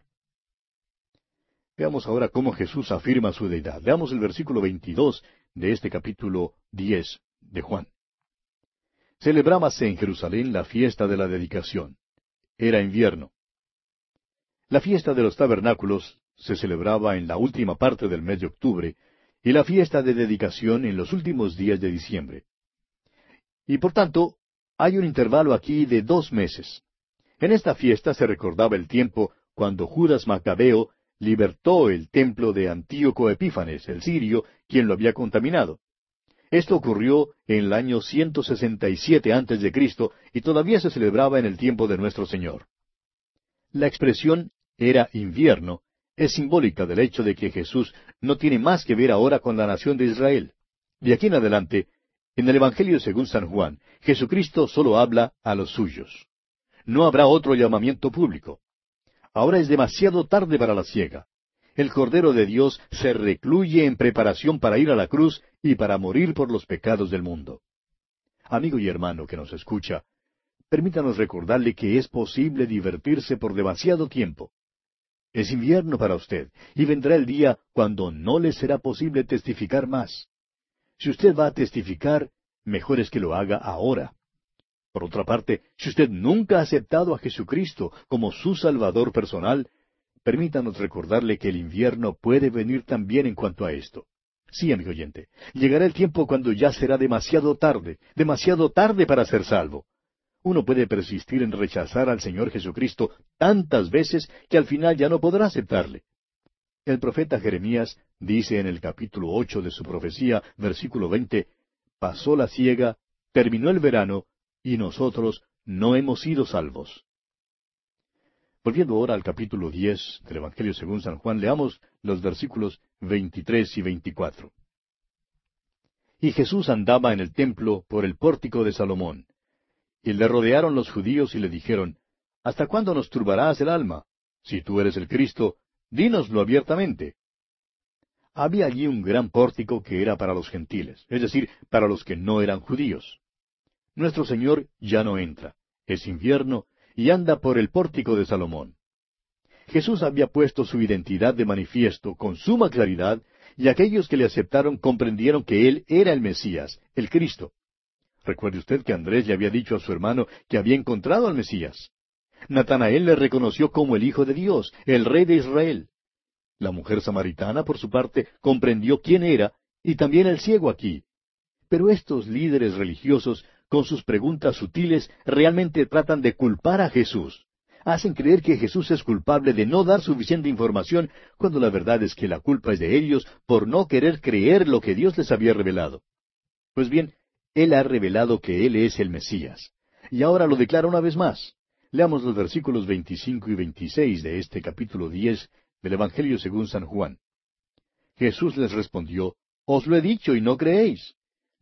Veamos ahora cómo Jesús afirma su deidad. Veamos el versículo veintidós de este capítulo diez de Juan. Celebrábase en Jerusalén la fiesta de la dedicación. Era invierno. La fiesta de los tabernáculos se celebraba en la última parte del mes de octubre y la fiesta de dedicación en los últimos días de diciembre. Y por tanto, hay un intervalo aquí de dos meses. En esta fiesta se recordaba el tiempo cuando Judas Macabeo libertó el templo de Antíoco Epífanes, el sirio, quien lo había contaminado. Esto ocurrió en el año ciento sesenta y siete antes de Cristo y todavía se celebraba en el tiempo de nuestro Señor. La expresión era invierno es simbólica del hecho de que Jesús no tiene más que ver ahora con la nación de Israel. De aquí en adelante, en el Evangelio según San Juan, Jesucristo solo habla a los suyos. No habrá otro llamamiento público. Ahora es demasiado tarde para la siega. El Cordero de Dios se recluye en preparación para ir a la cruz y para morir por los pecados del mundo. Amigo y hermano que nos escucha, permítanos recordarle que es posible divertirse por demasiado tiempo. Es invierno para usted, y vendrá el día cuando no le será posible testificar más. Si usted va a testificar, mejor es que lo haga ahora. Por otra parte, si usted nunca ha aceptado a Jesucristo como su Salvador personal, permítanos recordarle que el invierno puede venir también en cuanto a esto. Sí, amigo oyente, llegará el tiempo cuando ya será demasiado tarde, demasiado tarde para ser salvo. Uno puede persistir en rechazar al Señor Jesucristo tantas veces que al final ya no podrá aceptarle. El profeta Jeremías dice en el capítulo ocho de su profecía, versículo veinte, pasó la siega, terminó el verano, y nosotros no hemos sido salvos. Volviendo ahora al capítulo diez del Evangelio según San Juan, leamos los versículos veintitrés y veinticuatro. Y Jesús andaba en el templo por el pórtico de Salomón. Y le rodearon los judíos y le dijeron, ¿hasta cuándo nos turbarás el alma? Si tú eres el Cristo, dínoslo abiertamente. Había allí un gran pórtico que era para los gentiles, es decir, para los que no eran judíos. Nuestro Señor ya no entra, es invierno, y anda por el pórtico de Salomón. Jesús había puesto su identidad de manifiesto con suma claridad, y aquellos que le aceptaron comprendieron que Él era el Mesías, el Cristo. Recuerde usted que Andrés le había dicho a su hermano que había encontrado al Mesías. Natanael le reconoció como el Hijo de Dios, el Rey de Israel. La mujer samaritana, por su parte, comprendió quién era, y también el ciego aquí. Pero estos líderes religiosos, con sus preguntas sutiles, realmente tratan de culpar a Jesús. Hacen creer que Jesús es culpable de no dar suficiente información, cuando la verdad es que la culpa es de ellos por no querer creer lo que Dios les había revelado. Pues bien, Él ha revelado que Él es el Mesías. Y ahora lo declara una vez más. Leamos los versículos veinticinco y veintiséis de este capítulo diez del Evangelio según San Juan. Jesús les respondió, Os lo he dicho y no creéis.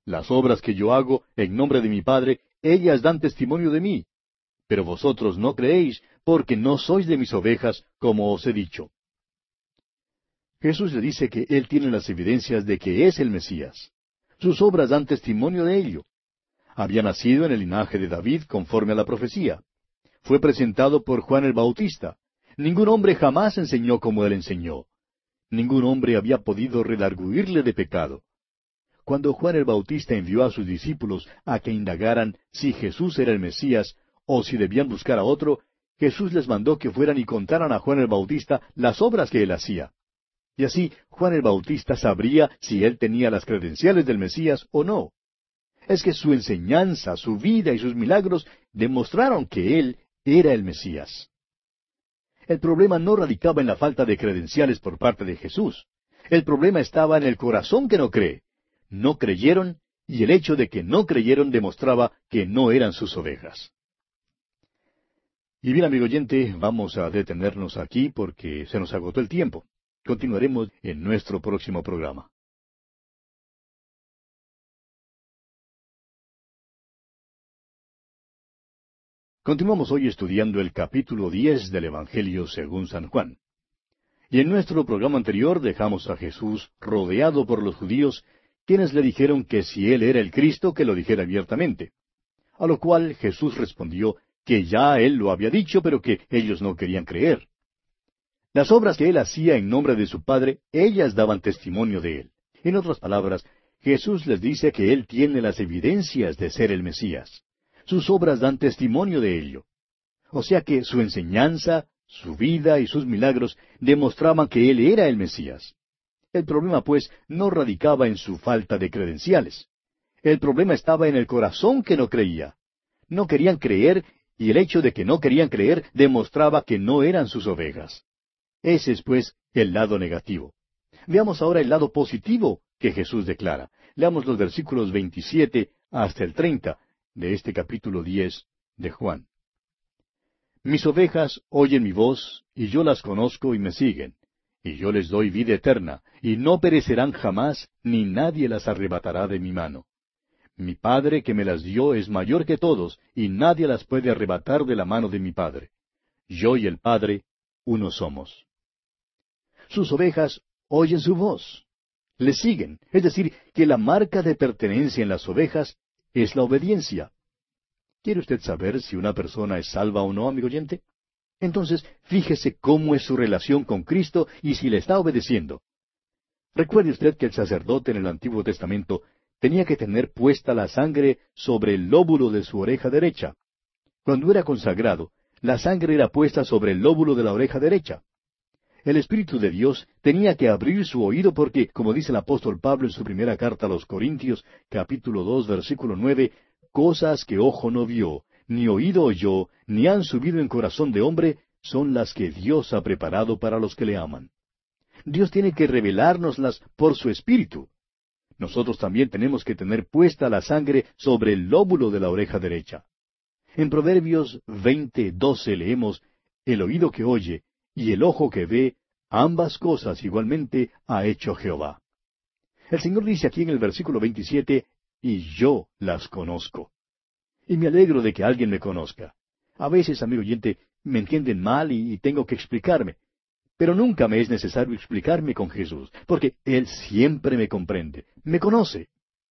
Las obras que yo hago en nombre de mi Padre, ellas dan testimonio de mí. Pero vosotros no creéis, porque no sois de mis ovejas, como os he dicho. Jesús le dice que Él tiene las evidencias de que es el Mesías. Sus obras dan testimonio de ello. Había nacido en el linaje de David conforme a la profecía. Fue presentado por Juan el Bautista. Ningún hombre jamás enseñó como Él enseñó. Ningún hombre había podido redarguirle de pecado. Cuando Juan el Bautista envió a sus discípulos a que indagaran si Jesús era el Mesías o si debían buscar a otro, Jesús les mandó que fueran y contaran a Juan el Bautista las obras que él hacía. Y así Juan el Bautista sabría si él tenía las credenciales del Mesías o no. Es que su enseñanza, su vida y sus milagros demostraron que él era el Mesías. El problema no radicaba en la falta de credenciales por parte de Jesús. El problema estaba en el corazón que no cree. No creyeron, y el hecho de que no creyeron demostraba que no eran sus ovejas. Y bien, amigo oyente, vamos a detenernos aquí porque se nos agotó el tiempo. Continuaremos en nuestro próximo programa. Continuamos hoy estudiando el capítulo diez del Evangelio según San Juan. Y en nuestro programa anterior dejamos a Jesús rodeado por los judíos, quienes le dijeron que si Él era el Cristo, que lo dijera abiertamente. A lo cual Jesús respondió que ya Él lo había dicho, pero que ellos no querían creer. Las obras que Él hacía en nombre de su Padre, ellas daban testimonio de Él. En otras palabras, Jesús les dice que Él tiene las evidencias de ser el Mesías. Sus obras dan testimonio de ello. O sea que su enseñanza, su vida y sus milagros demostraban que Él era el Mesías. El problema, pues, no radicaba en su falta de credenciales. El problema estaba en el corazón que no creía. No querían creer, y el hecho de que no querían creer demostraba que no eran sus ovejas. Ese es, pues, el lado negativo. Veamos ahora el lado positivo que Jesús declara. Leamos los versículos veintisiete hasta el treinta de este capítulo diez de Juan. Mis ovejas oyen mi voz, y yo las conozco y me siguen. Y yo les doy vida eterna, y no perecerán jamás, ni nadie las arrebatará de mi mano. Mi Padre que me las dio es mayor que todos, y nadie las puede arrebatar de la mano de mi Padre. Yo y el Padre, uno somos. Sus ovejas oyen su voz. Le siguen, es decir, que la marca de pertenencia en las ovejas es la obediencia. ¿Quiere usted saber si una persona es salva o no, amigo oyente? Entonces, fíjese cómo es su relación con Cristo y si le está obedeciendo. Recuerde usted que el sacerdote en el Antiguo Testamento tenía que tener puesta la sangre sobre el lóbulo de su oreja derecha. Cuando era consagrado, la sangre era puesta sobre el lóbulo de la oreja derecha. El Espíritu de Dios tenía que abrir su oído porque, como dice el apóstol Pablo en su primera carta a los Corintios, capítulo dos, versículo nueve, cosas que ojo no vio, ni oído oyó, ni han subido en corazón de hombre, son las que Dios ha preparado para los que le aman. Dios tiene que revelárnoslas por su Espíritu. Nosotros también tenemos que tener puesta la sangre sobre el lóbulo de la oreja derecha. En Proverbios veinte, doce leemos, el oído que oye y el ojo que ve, ambas cosas igualmente ha hecho Jehová. El Señor dice aquí en el versículo veintisiete, y yo las conozco. Y me alegro de que alguien me conozca. A veces, amigo oyente, me entienden mal y, y tengo que explicarme. Pero nunca me es necesario explicarme con Jesús, porque Él siempre me comprende, me conoce.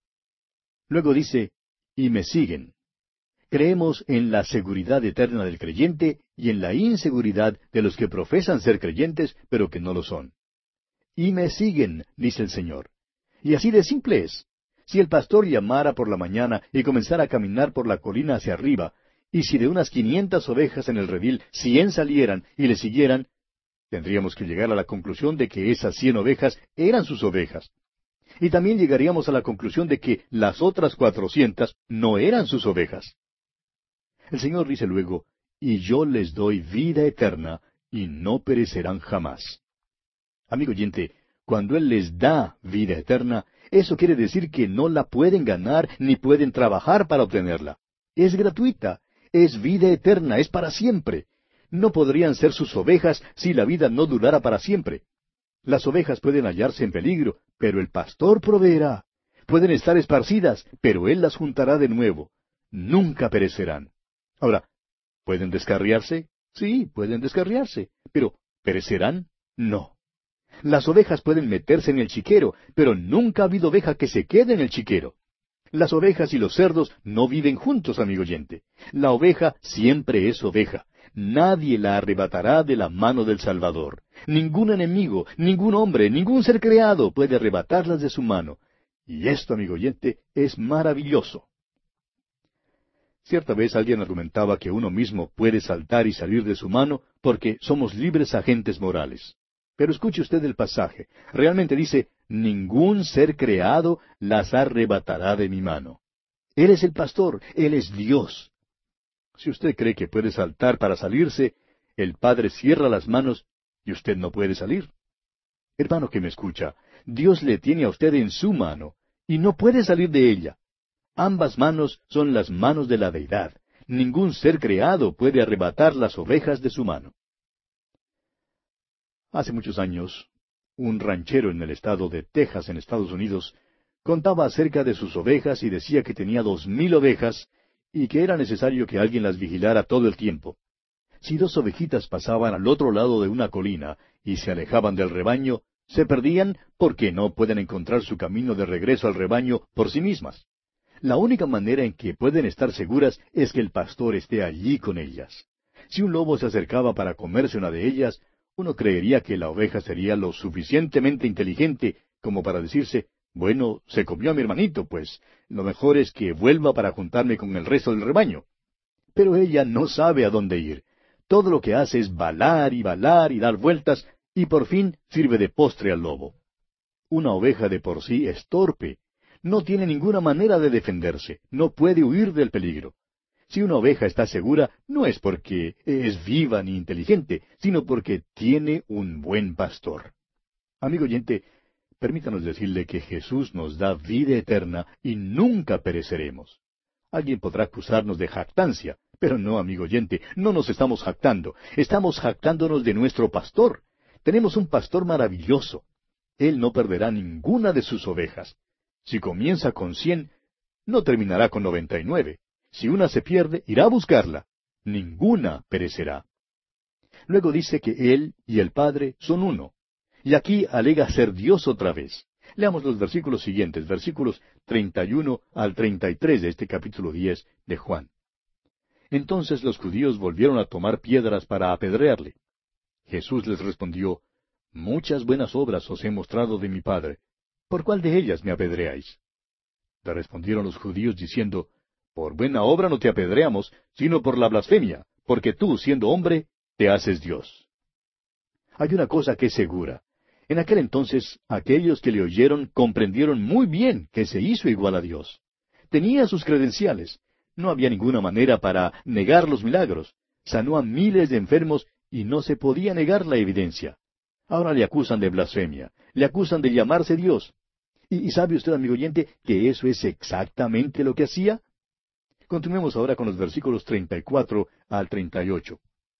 Luego dice, y me siguen. Creemos en la seguridad eterna del creyente y en la inseguridad de los que profesan ser creyentes, pero que no lo son. Y me siguen, dice el Señor. Y así de simple es. Si el pastor llamara por la mañana y comenzara a caminar por la colina hacia arriba, y si de unas quinientas ovejas en el redil cien salieran y le siguieran, tendríamos que llegar a la conclusión de que esas cien ovejas eran sus ovejas. Y también llegaríamos a la conclusión de que las otras cuatrocientas no eran sus ovejas. El Señor dice luego, y yo les doy vida eterna, y no perecerán jamás. Amigo oyente, cuando Él les da vida eterna, eso quiere decir que no la pueden ganar ni pueden trabajar para obtenerla. Es gratuita, es vida eterna, es para siempre. No podrían ser sus ovejas si la vida no durara para siempre. Las ovejas pueden hallarse en peligro, pero el pastor proveerá. pueden estar esparcidas, pero Él las juntará de nuevo. Nunca perecerán. Ahora, ¿pueden descarriarse? Sí, pueden descarriarse, pero ¿perecerán? No. Las ovejas pueden meterse en el chiquero, pero nunca ha habido oveja que se quede en el chiquero. Las ovejas y los cerdos no viven juntos, amigo oyente. La oveja siempre es oveja. Nadie la arrebatará de la mano del Salvador. Ningún enemigo, ningún hombre, ningún ser creado puede arrebatarlas de su mano. Y esto, amigo oyente, es maravilloso. Cierta vez alguien argumentaba que uno mismo puede saltar y salir de su mano porque somos libres agentes morales. Pero escuche usted el pasaje. Realmente dice, ningún ser creado las arrebatará de mi mano. Él es el pastor, Él es Dios. Si usted cree que puede saltar para salirse, el Padre cierra las manos y usted no puede salir. Hermano que me escucha, Dios le tiene a usted en su mano y no puede salir de ella. Ambas manos son las manos de la deidad. Ningún ser creado puede arrebatar las ovejas de su mano. Hace muchos años, un ranchero en el estado de Texas, en Estados Unidos, contaba acerca de sus ovejas y decía que tenía dos mil ovejas y que era necesario que alguien las vigilara todo el tiempo. Si dos ovejitas pasaban al otro lado de una colina y se alejaban del rebaño, se perdían porque no pueden encontrar su camino de regreso al rebaño por sí mismas. La única manera en que pueden estar seguras es que el pastor esté allí con ellas. Si un lobo se acercaba para comerse una de ellas, uno creería que la oveja sería lo suficientemente inteligente como para decirse, bueno, se comió a mi hermanito, pues lo mejor es que vuelva para juntarme con el resto del rebaño. Pero ella no sabe a dónde ir. Todo lo que hace es balar y balar y dar vueltas, y por fin sirve de postre al lobo. Una oveja de por sí es torpe. No tiene ninguna manera de defenderse. No puede huir del peligro. Si una oveja está segura, no es porque es viva ni inteligente, sino porque tiene un buen pastor. Amigo oyente, permítanos decirle que Jesús nos da vida eterna y nunca pereceremos. Alguien podrá acusarnos de jactancia, pero no, amigo oyente, no nos estamos jactando. Estamos jactándonos de nuestro pastor. Tenemos un pastor maravilloso. Él no perderá ninguna de sus ovejas. Si comienza con cien, no terminará con noventa y nueve. Si una se pierde, irá a buscarla. Ninguna perecerá. Luego dice que Él y el Padre son uno. Y aquí alega ser Dios otra vez. Leamos los versículos siguientes, versículos treinta y uno al treinta y tres de este capítulo diez de Juan. Entonces los judíos volvieron a tomar piedras para apedrearle. Jesús les respondió, Muchas buenas obras os he mostrado de mi Padre. ¿Por cuál de ellas me apedreáis? Le respondieron los judíos diciendo, Por buena obra no te apedreamos, sino por la blasfemia, porque tú, siendo hombre, te haces Dios. Hay una cosa que es segura. En aquel entonces, aquellos que le oyeron comprendieron muy bien que se hizo igual a Dios. Tenía sus credenciales. No había ninguna manera para negar los milagros. Sanó a miles de enfermos y no se podía negar la evidencia. Ahora le acusan de blasfemia, le acusan de llamarse Dios. ¿Y, y sabe usted, amigo oyente, que eso es exactamente lo que hacía? Continuemos ahora con los versículos treinta y cuatro al treinta y ocho.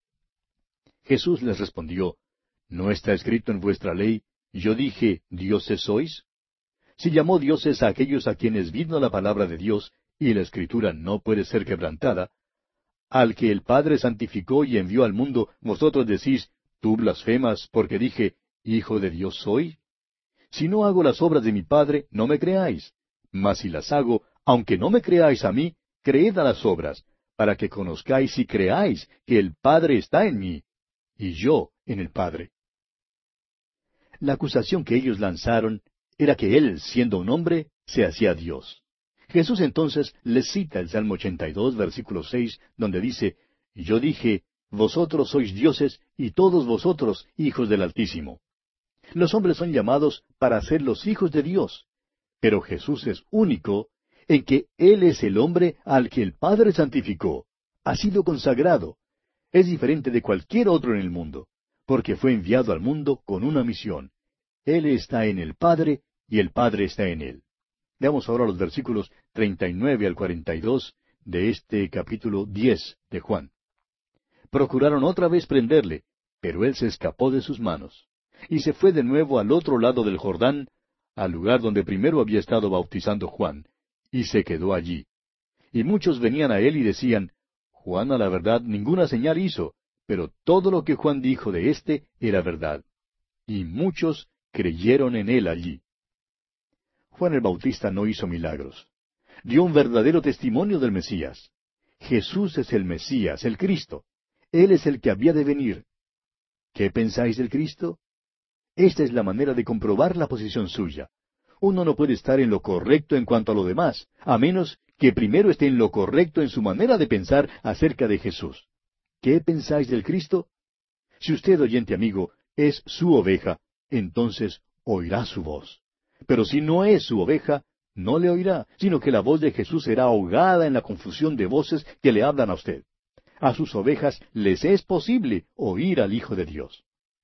Jesús les respondió, ¿No está escrito en vuestra ley, yo dije, dioses sois? Si llamó dioses a aquellos a quienes vino la palabra de Dios, y la Escritura no puede ser quebrantada, al que el Padre santificó y envió al mundo, vosotros decís, tú blasfemas, porque dije, Hijo de Dios soy. Si no hago las obras de mi Padre, no me creáis. Mas si las hago, aunque no me creáis a mí, creed a las obras, para que conozcáis y creáis que el Padre está en mí, y yo en el Padre. La acusación que ellos lanzaron era que Él, siendo un hombre, se hacía Dios. Jesús entonces les cita el Salmo ochenta y dos, versículo seis, donde dice, Yo dije, vosotros sois dioses, y todos vosotros hijos del Altísimo. Los hombres son llamados para ser los hijos de Dios, pero Jesús es único en que Él es el hombre al que el Padre santificó, ha sido consagrado. Es diferente de cualquier otro en el mundo, porque fue enviado al mundo con una misión. Él está en el Padre, y el Padre está en Él. Veamos ahora los versículos treinta y nueve al cuarenta y dos de este capítulo diez de Juan. Procuraron otra vez prenderle, pero él se escapó de sus manos, y se fue de nuevo al otro lado del Jordán, al lugar donde primero había estado bautizando Juan, y se quedó allí. Y muchos venían a él y decían, Juan a la verdad ninguna señal hizo, pero todo lo que Juan dijo de éste era verdad. Y muchos creyeron en él allí. Juan el Bautista no hizo milagros. Dio un verdadero testimonio del Mesías. Jesús es el Mesías, el Cristo. Él es el que había de venir. ¿Qué pensáis del Cristo? Esta es la manera de comprobar la posición suya. Uno no puede estar en lo correcto en cuanto a lo demás, a menos que primero esté en lo correcto en su manera de pensar acerca de Jesús. ¿Qué pensáis del Cristo? Si usted, oyente amigo, es su oveja, entonces oirá su voz. Pero si no es su oveja, no le oirá, sino que la voz de Jesús será ahogada en la confusión de voces que le hablan a usted. A sus ovejas les es posible oír al Hijo de Dios.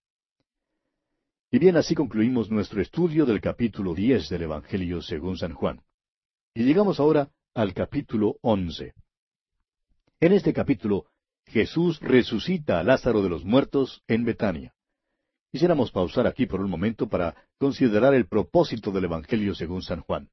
Y bien, así concluimos nuestro estudio del capítulo diez del Evangelio según San Juan. Y llegamos ahora al capítulo once. En este capítulo, Jesús resucita a Lázaro de los muertos en Betania. Quisiéramos pausar aquí por un momento para considerar el propósito del Evangelio según San Juan.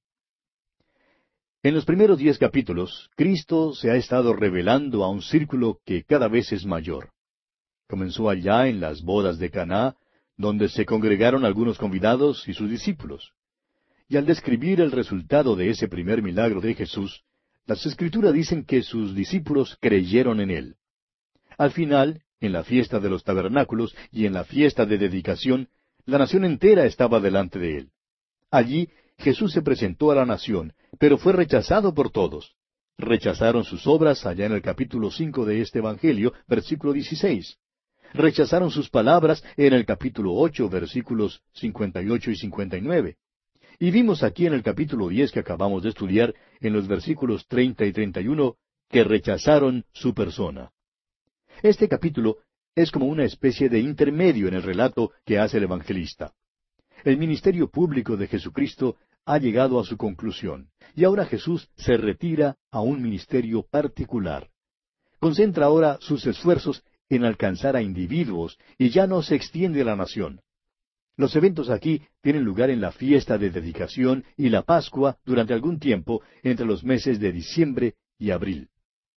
En los primeros diez capítulos, Cristo se ha estado revelando a un círculo que cada vez es mayor. Comenzó allá en las bodas de Caná, donde se congregaron algunos convidados y sus discípulos. Y al describir el resultado de ese primer milagro de Jesús, las Escrituras dicen que sus discípulos creyeron en él. Al final, en la fiesta de los tabernáculos y en la fiesta de dedicación, la nación entera estaba delante de él. Allí Jesús se presentó a la nación, pero fue rechazado por todos. Rechazaron sus obras allá en el capítulo cinco de este Evangelio, versículo dieciséis. Rechazaron sus palabras en el capítulo ocho, versículos cincuenta y ocho y cincuenta y nueve. Y vimos aquí en el capítulo diez que acabamos de estudiar, en los versículos treinta y treinta y uno, que rechazaron su persona. Este capítulo es como una especie de intermedio en el relato que hace el evangelista. El ministerio público de Jesucristo ha llegado a su conclusión, y ahora Jesús se retira a un ministerio particular. Concentra ahora sus esfuerzos en alcanzar a individuos y ya no se extiende a la nación. Los eventos aquí tienen lugar en la fiesta de dedicación y la Pascua durante algún tiempo entre los meses de diciembre y abril.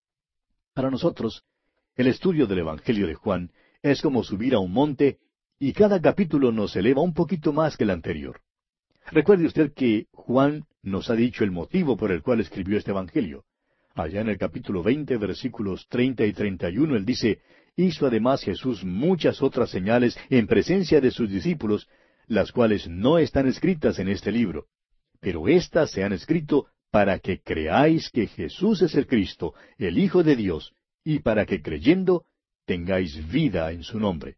Para nosotros, el estudio del Evangelio de Juan es como subir a un monte y cada capítulo nos eleva un poquito más que el anterior. Recuerde usted que Juan nos ha dicho el motivo por el cual escribió este Evangelio. Allá en el capítulo veinte, versículos treinta y treinta y uno, él dice, hizo además Jesús muchas otras señales en presencia de sus discípulos, las cuales no están escritas en este libro. Pero éstas se han escrito para que creáis que Jesús es el Cristo, el Hijo de Dios, y para que creyendo tengáis vida en su nombre.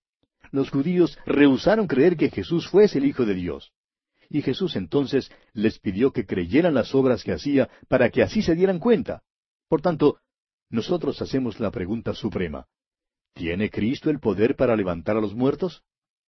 Los judíos rehusaron creer que Jesús fuese el Hijo de Dios. Y Jesús entonces les pidió que creyeran las obras que hacía para que así se dieran cuenta. Por tanto, nosotros hacemos la pregunta suprema. ¿Tiene Cristo el poder para levantar a los muertos?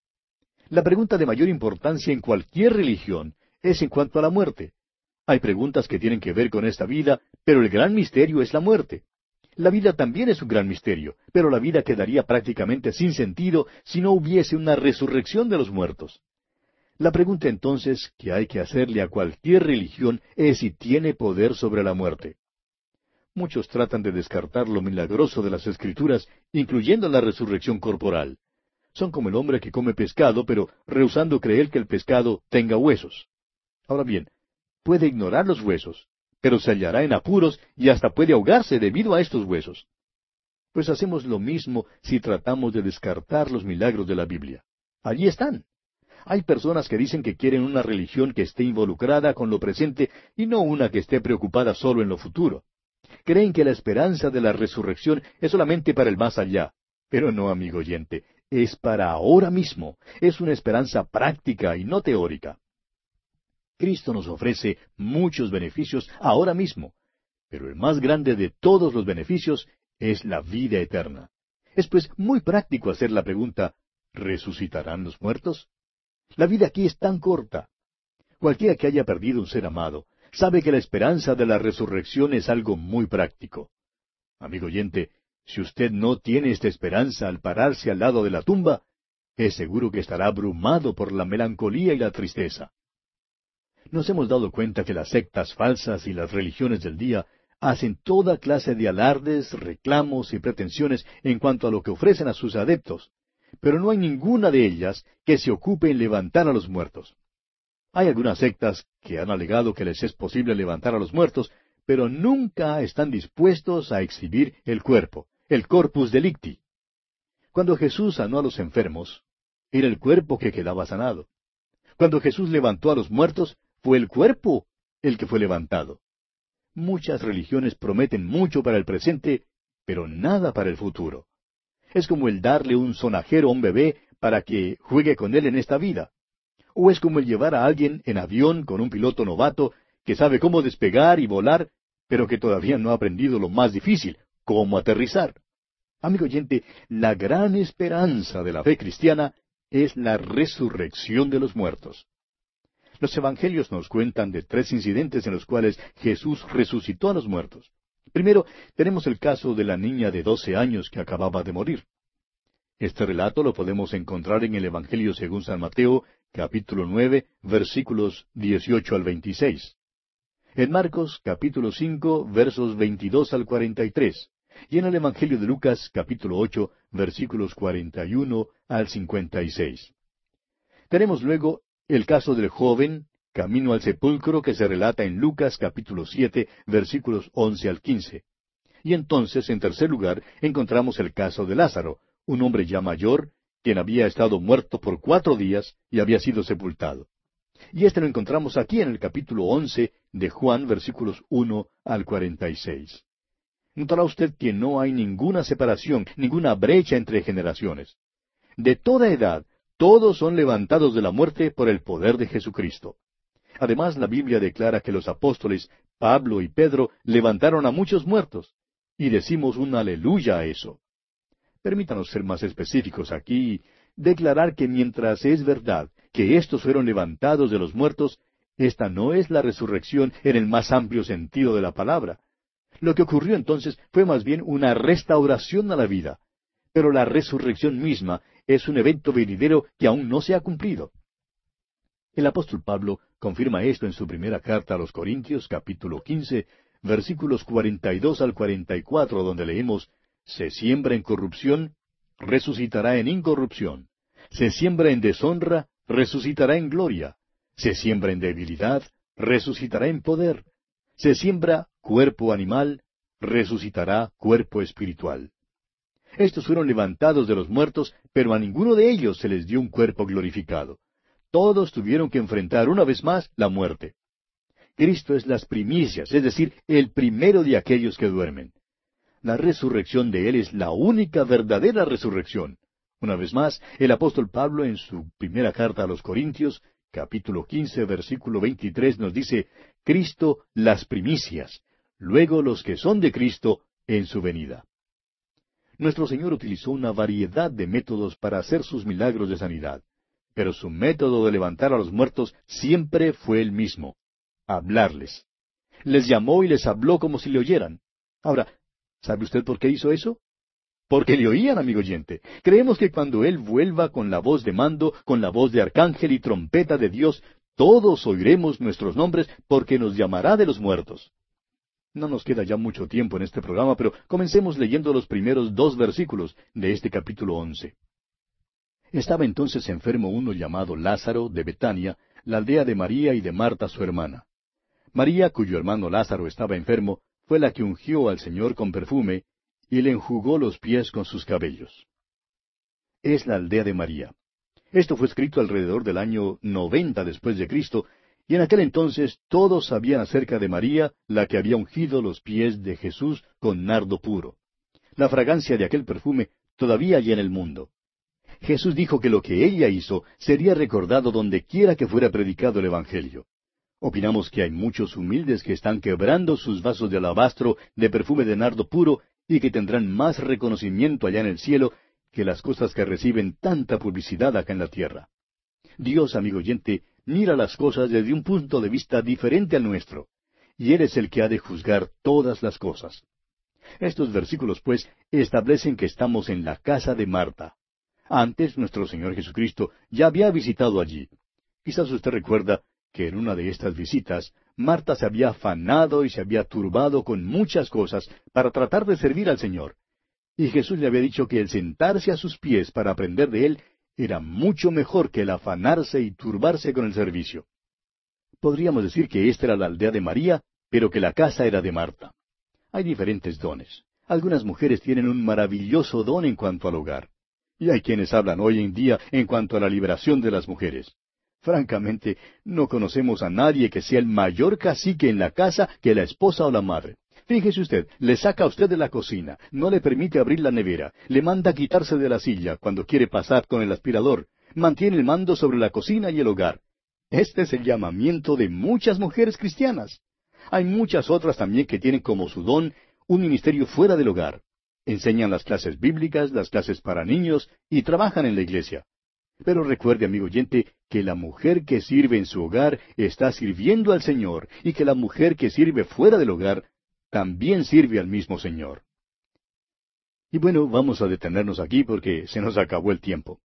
La pregunta de mayor importancia en cualquier religión es en cuanto a la muerte. Hay preguntas que tienen que ver con esta vida, pero el gran misterio es la muerte. La vida también es un gran misterio, pero la vida quedaría prácticamente sin sentido si no hubiese una resurrección de los muertos. La pregunta entonces que hay que hacerle a cualquier religión es si tiene poder sobre la muerte. Muchos tratan de descartar lo milagroso de las Escrituras, incluyendo la resurrección corporal. Son como el hombre que come pescado, pero rehusando creer que el pescado tenga huesos. Ahora bien, puede ignorar los huesos, pero se hallará en apuros y hasta puede ahogarse debido a estos huesos. Pues hacemos lo mismo si tratamos de descartar los milagros de la Biblia. Allí están. Hay personas que dicen que quieren una religión que esté involucrada con lo presente y no una que esté preocupada solo en lo futuro. Creen que la esperanza de la resurrección es solamente para el más allá. Pero no, amigo oyente, es para ahora mismo. Es una esperanza práctica y no teórica. Cristo nos ofrece muchos beneficios ahora mismo, pero el más grande de todos los beneficios es la vida eterna. Es pues muy práctico hacer la pregunta, ¿resucitarán los muertos? La vida aquí es tan corta. Cualquiera que haya perdido un ser amado sabe que la esperanza de la resurrección es algo muy práctico. Amigo oyente, si usted no tiene esta esperanza al pararse al lado de la tumba, es seguro que estará abrumado por la melancolía y la tristeza. Nos hemos dado cuenta que las sectas falsas y las religiones del día hacen toda clase de alardes, reclamos y pretensiones en cuanto a lo que ofrecen a sus adeptos, pero no hay ninguna de ellas que se ocupe en levantar a los muertos. Hay algunas sectas que han alegado que les es posible levantar a los muertos, pero nunca están dispuestos a exhibir el cuerpo, el corpus delicti. Cuando Jesús sanó a los enfermos, era el cuerpo que quedaba sanado. Cuando Jesús levantó a los muertos, fue el cuerpo el que fue levantado. Muchas religiones prometen mucho para el presente, pero nada para el futuro. Es como el darle un sonajero a un bebé para que juegue con él en esta vida. O es como el llevar a alguien en avión con un piloto novato que sabe cómo despegar y volar, pero que todavía no ha aprendido lo más difícil, cómo aterrizar. Amigo oyente, la gran esperanza de la fe cristiana es la resurrección de los muertos. Los evangelios nos cuentan de tres incidentes en los cuales Jesús resucitó a los muertos. Primero, tenemos el caso de la niña de doce años que acababa de morir. Este relato lo podemos encontrar en el Evangelio según San Mateo, capítulo nueve, versículos dieciocho al veintiséis. En Marcos, capítulo cinco, versos veintidós al cuarenta y tres. Y en el Evangelio de Lucas, capítulo ocho, versículos cuarenta y uno al cincuenta y seis. Tenemos luego el caso del joven camino al sepulcro que se relata en Lucas capítulo siete, versículos once al quince. Y entonces, en tercer lugar, encontramos el caso de Lázaro, un hombre ya mayor, quien había estado muerto por cuatro días y había sido sepultado. Y este lo encontramos aquí en el capítulo once de Juan, versículos uno al cuarenta y seis. Notará usted que no hay ninguna separación, ninguna brecha entre generaciones. De toda edad, todos son levantados de la muerte por el poder de Jesucristo. Además, la Biblia declara que los apóstoles Pablo y Pedro levantaron a muchos muertos, y decimos un aleluya a eso. Permítanos ser más específicos aquí y declarar que mientras es verdad que estos fueron levantados de los muertos, esta no es la resurrección en el más amplio sentido de la palabra. Lo que ocurrió entonces fue más bien una restauración a la vida, pero la resurrección misma es un evento venidero que aún no se ha cumplido. El apóstol Pablo confirma esto en su primera carta a los Corintios, capítulo quince, versículos cuarenta y dos al cuarenta y cuatro, donde leemos: Se siembra en corrupción, resucitará en incorrupción. Se siembra en deshonra, resucitará en gloria. Se siembra en debilidad, resucitará en poder. Se siembra cuerpo animal, resucitará cuerpo espiritual. Estos fueron levantados de los muertos, pero a ninguno de ellos se les dio un cuerpo glorificado. Todos tuvieron que enfrentar una vez más la muerte. Cristo es las primicias, es decir, el primero de aquellos que duermen. La resurrección de Él es la única verdadera resurrección. Una vez más, el apóstol Pablo en su primera carta a los Corintios, capítulo quince, versículo veintitrés, nos dice: Cristo las primicias, luego los que son de Cristo en su venida. Nuestro Señor utilizó una variedad de métodos para hacer sus milagros de sanidad, pero su método de levantar a los muertos siempre fue el mismo: hablarles. Les llamó y les habló como si le oyeran. Ahora, ¿sabe usted por qué hizo eso? Porque le oían, amigo oyente. Creemos que cuando Él vuelva con la voz de mando, con la voz de arcángel y trompeta de Dios, todos oiremos nuestros nombres porque nos llamará de los muertos. No nos queda ya mucho tiempo en este programa, pero comencemos leyendo los primeros dos versículos de este capítulo once. Estaba entonces enfermo uno llamado Lázaro de Betania, la aldea de María y de Marta su hermana. María, cuyo hermano Lázaro estaba enfermo, fue la que ungió al Señor con perfume y le enjugó los pies con sus cabellos. Es la aldea de María. Esto fue escrito alrededor del año noventa después de Cristo, y en aquel entonces todos sabían acerca de María, la que había ungido los pies de Jesús con nardo puro. La fragancia de aquel perfume todavía hay en el mundo. Jesús dijo que lo que ella hizo sería recordado donde quiera que fuera predicado el Evangelio. Opinamos que hay muchos humildes que están quebrando sus vasos de alabastro de perfume de nardo puro y que tendrán más reconocimiento allá en el cielo que las cosas que reciben tanta publicidad acá en la tierra. Dios, amigo oyente, mira las cosas desde un punto de vista diferente al nuestro, y Él es el que ha de juzgar todas las cosas. Estos versículos, pues, establecen que estamos en la casa de Marta. Antes, nuestro Señor Jesucristo ya había visitado allí. Quizás usted recuerda que en una de estas visitas Marta se había afanado y se había turbado con muchas cosas para tratar de servir al Señor. Y Jesús le había dicho que el sentarse a sus pies para aprender de Él era mucho mejor que el afanarse y turbarse con el servicio. Podríamos decir que esta era la aldea de María, pero que la casa era de Marta. Hay diferentes dones. Algunas mujeres tienen un maravilloso don en cuanto al hogar. Y hay quienes hablan hoy en día en cuanto a la liberación de las mujeres. Francamente, no conocemos a nadie que sea el mayor cacique en la casa que la esposa o la madre. Fíjese usted, le saca a usted de la cocina, no le permite abrir la nevera, le manda quitarse de la silla cuando quiere pasar con el aspirador, mantiene el mando sobre la cocina y el hogar. Este es el llamamiento de muchas mujeres cristianas. Hay muchas otras también que tienen como su don un ministerio fuera del hogar. Enseñan las clases bíblicas, las clases para niños y trabajan en la iglesia. Pero recuerde, amigo oyente, que la mujer que sirve en su hogar está sirviendo al Señor y que la mujer que sirve fuera del hogar también sirve al mismo Señor. Y bueno, vamos a detenernos aquí porque se nos acabó el tiempo.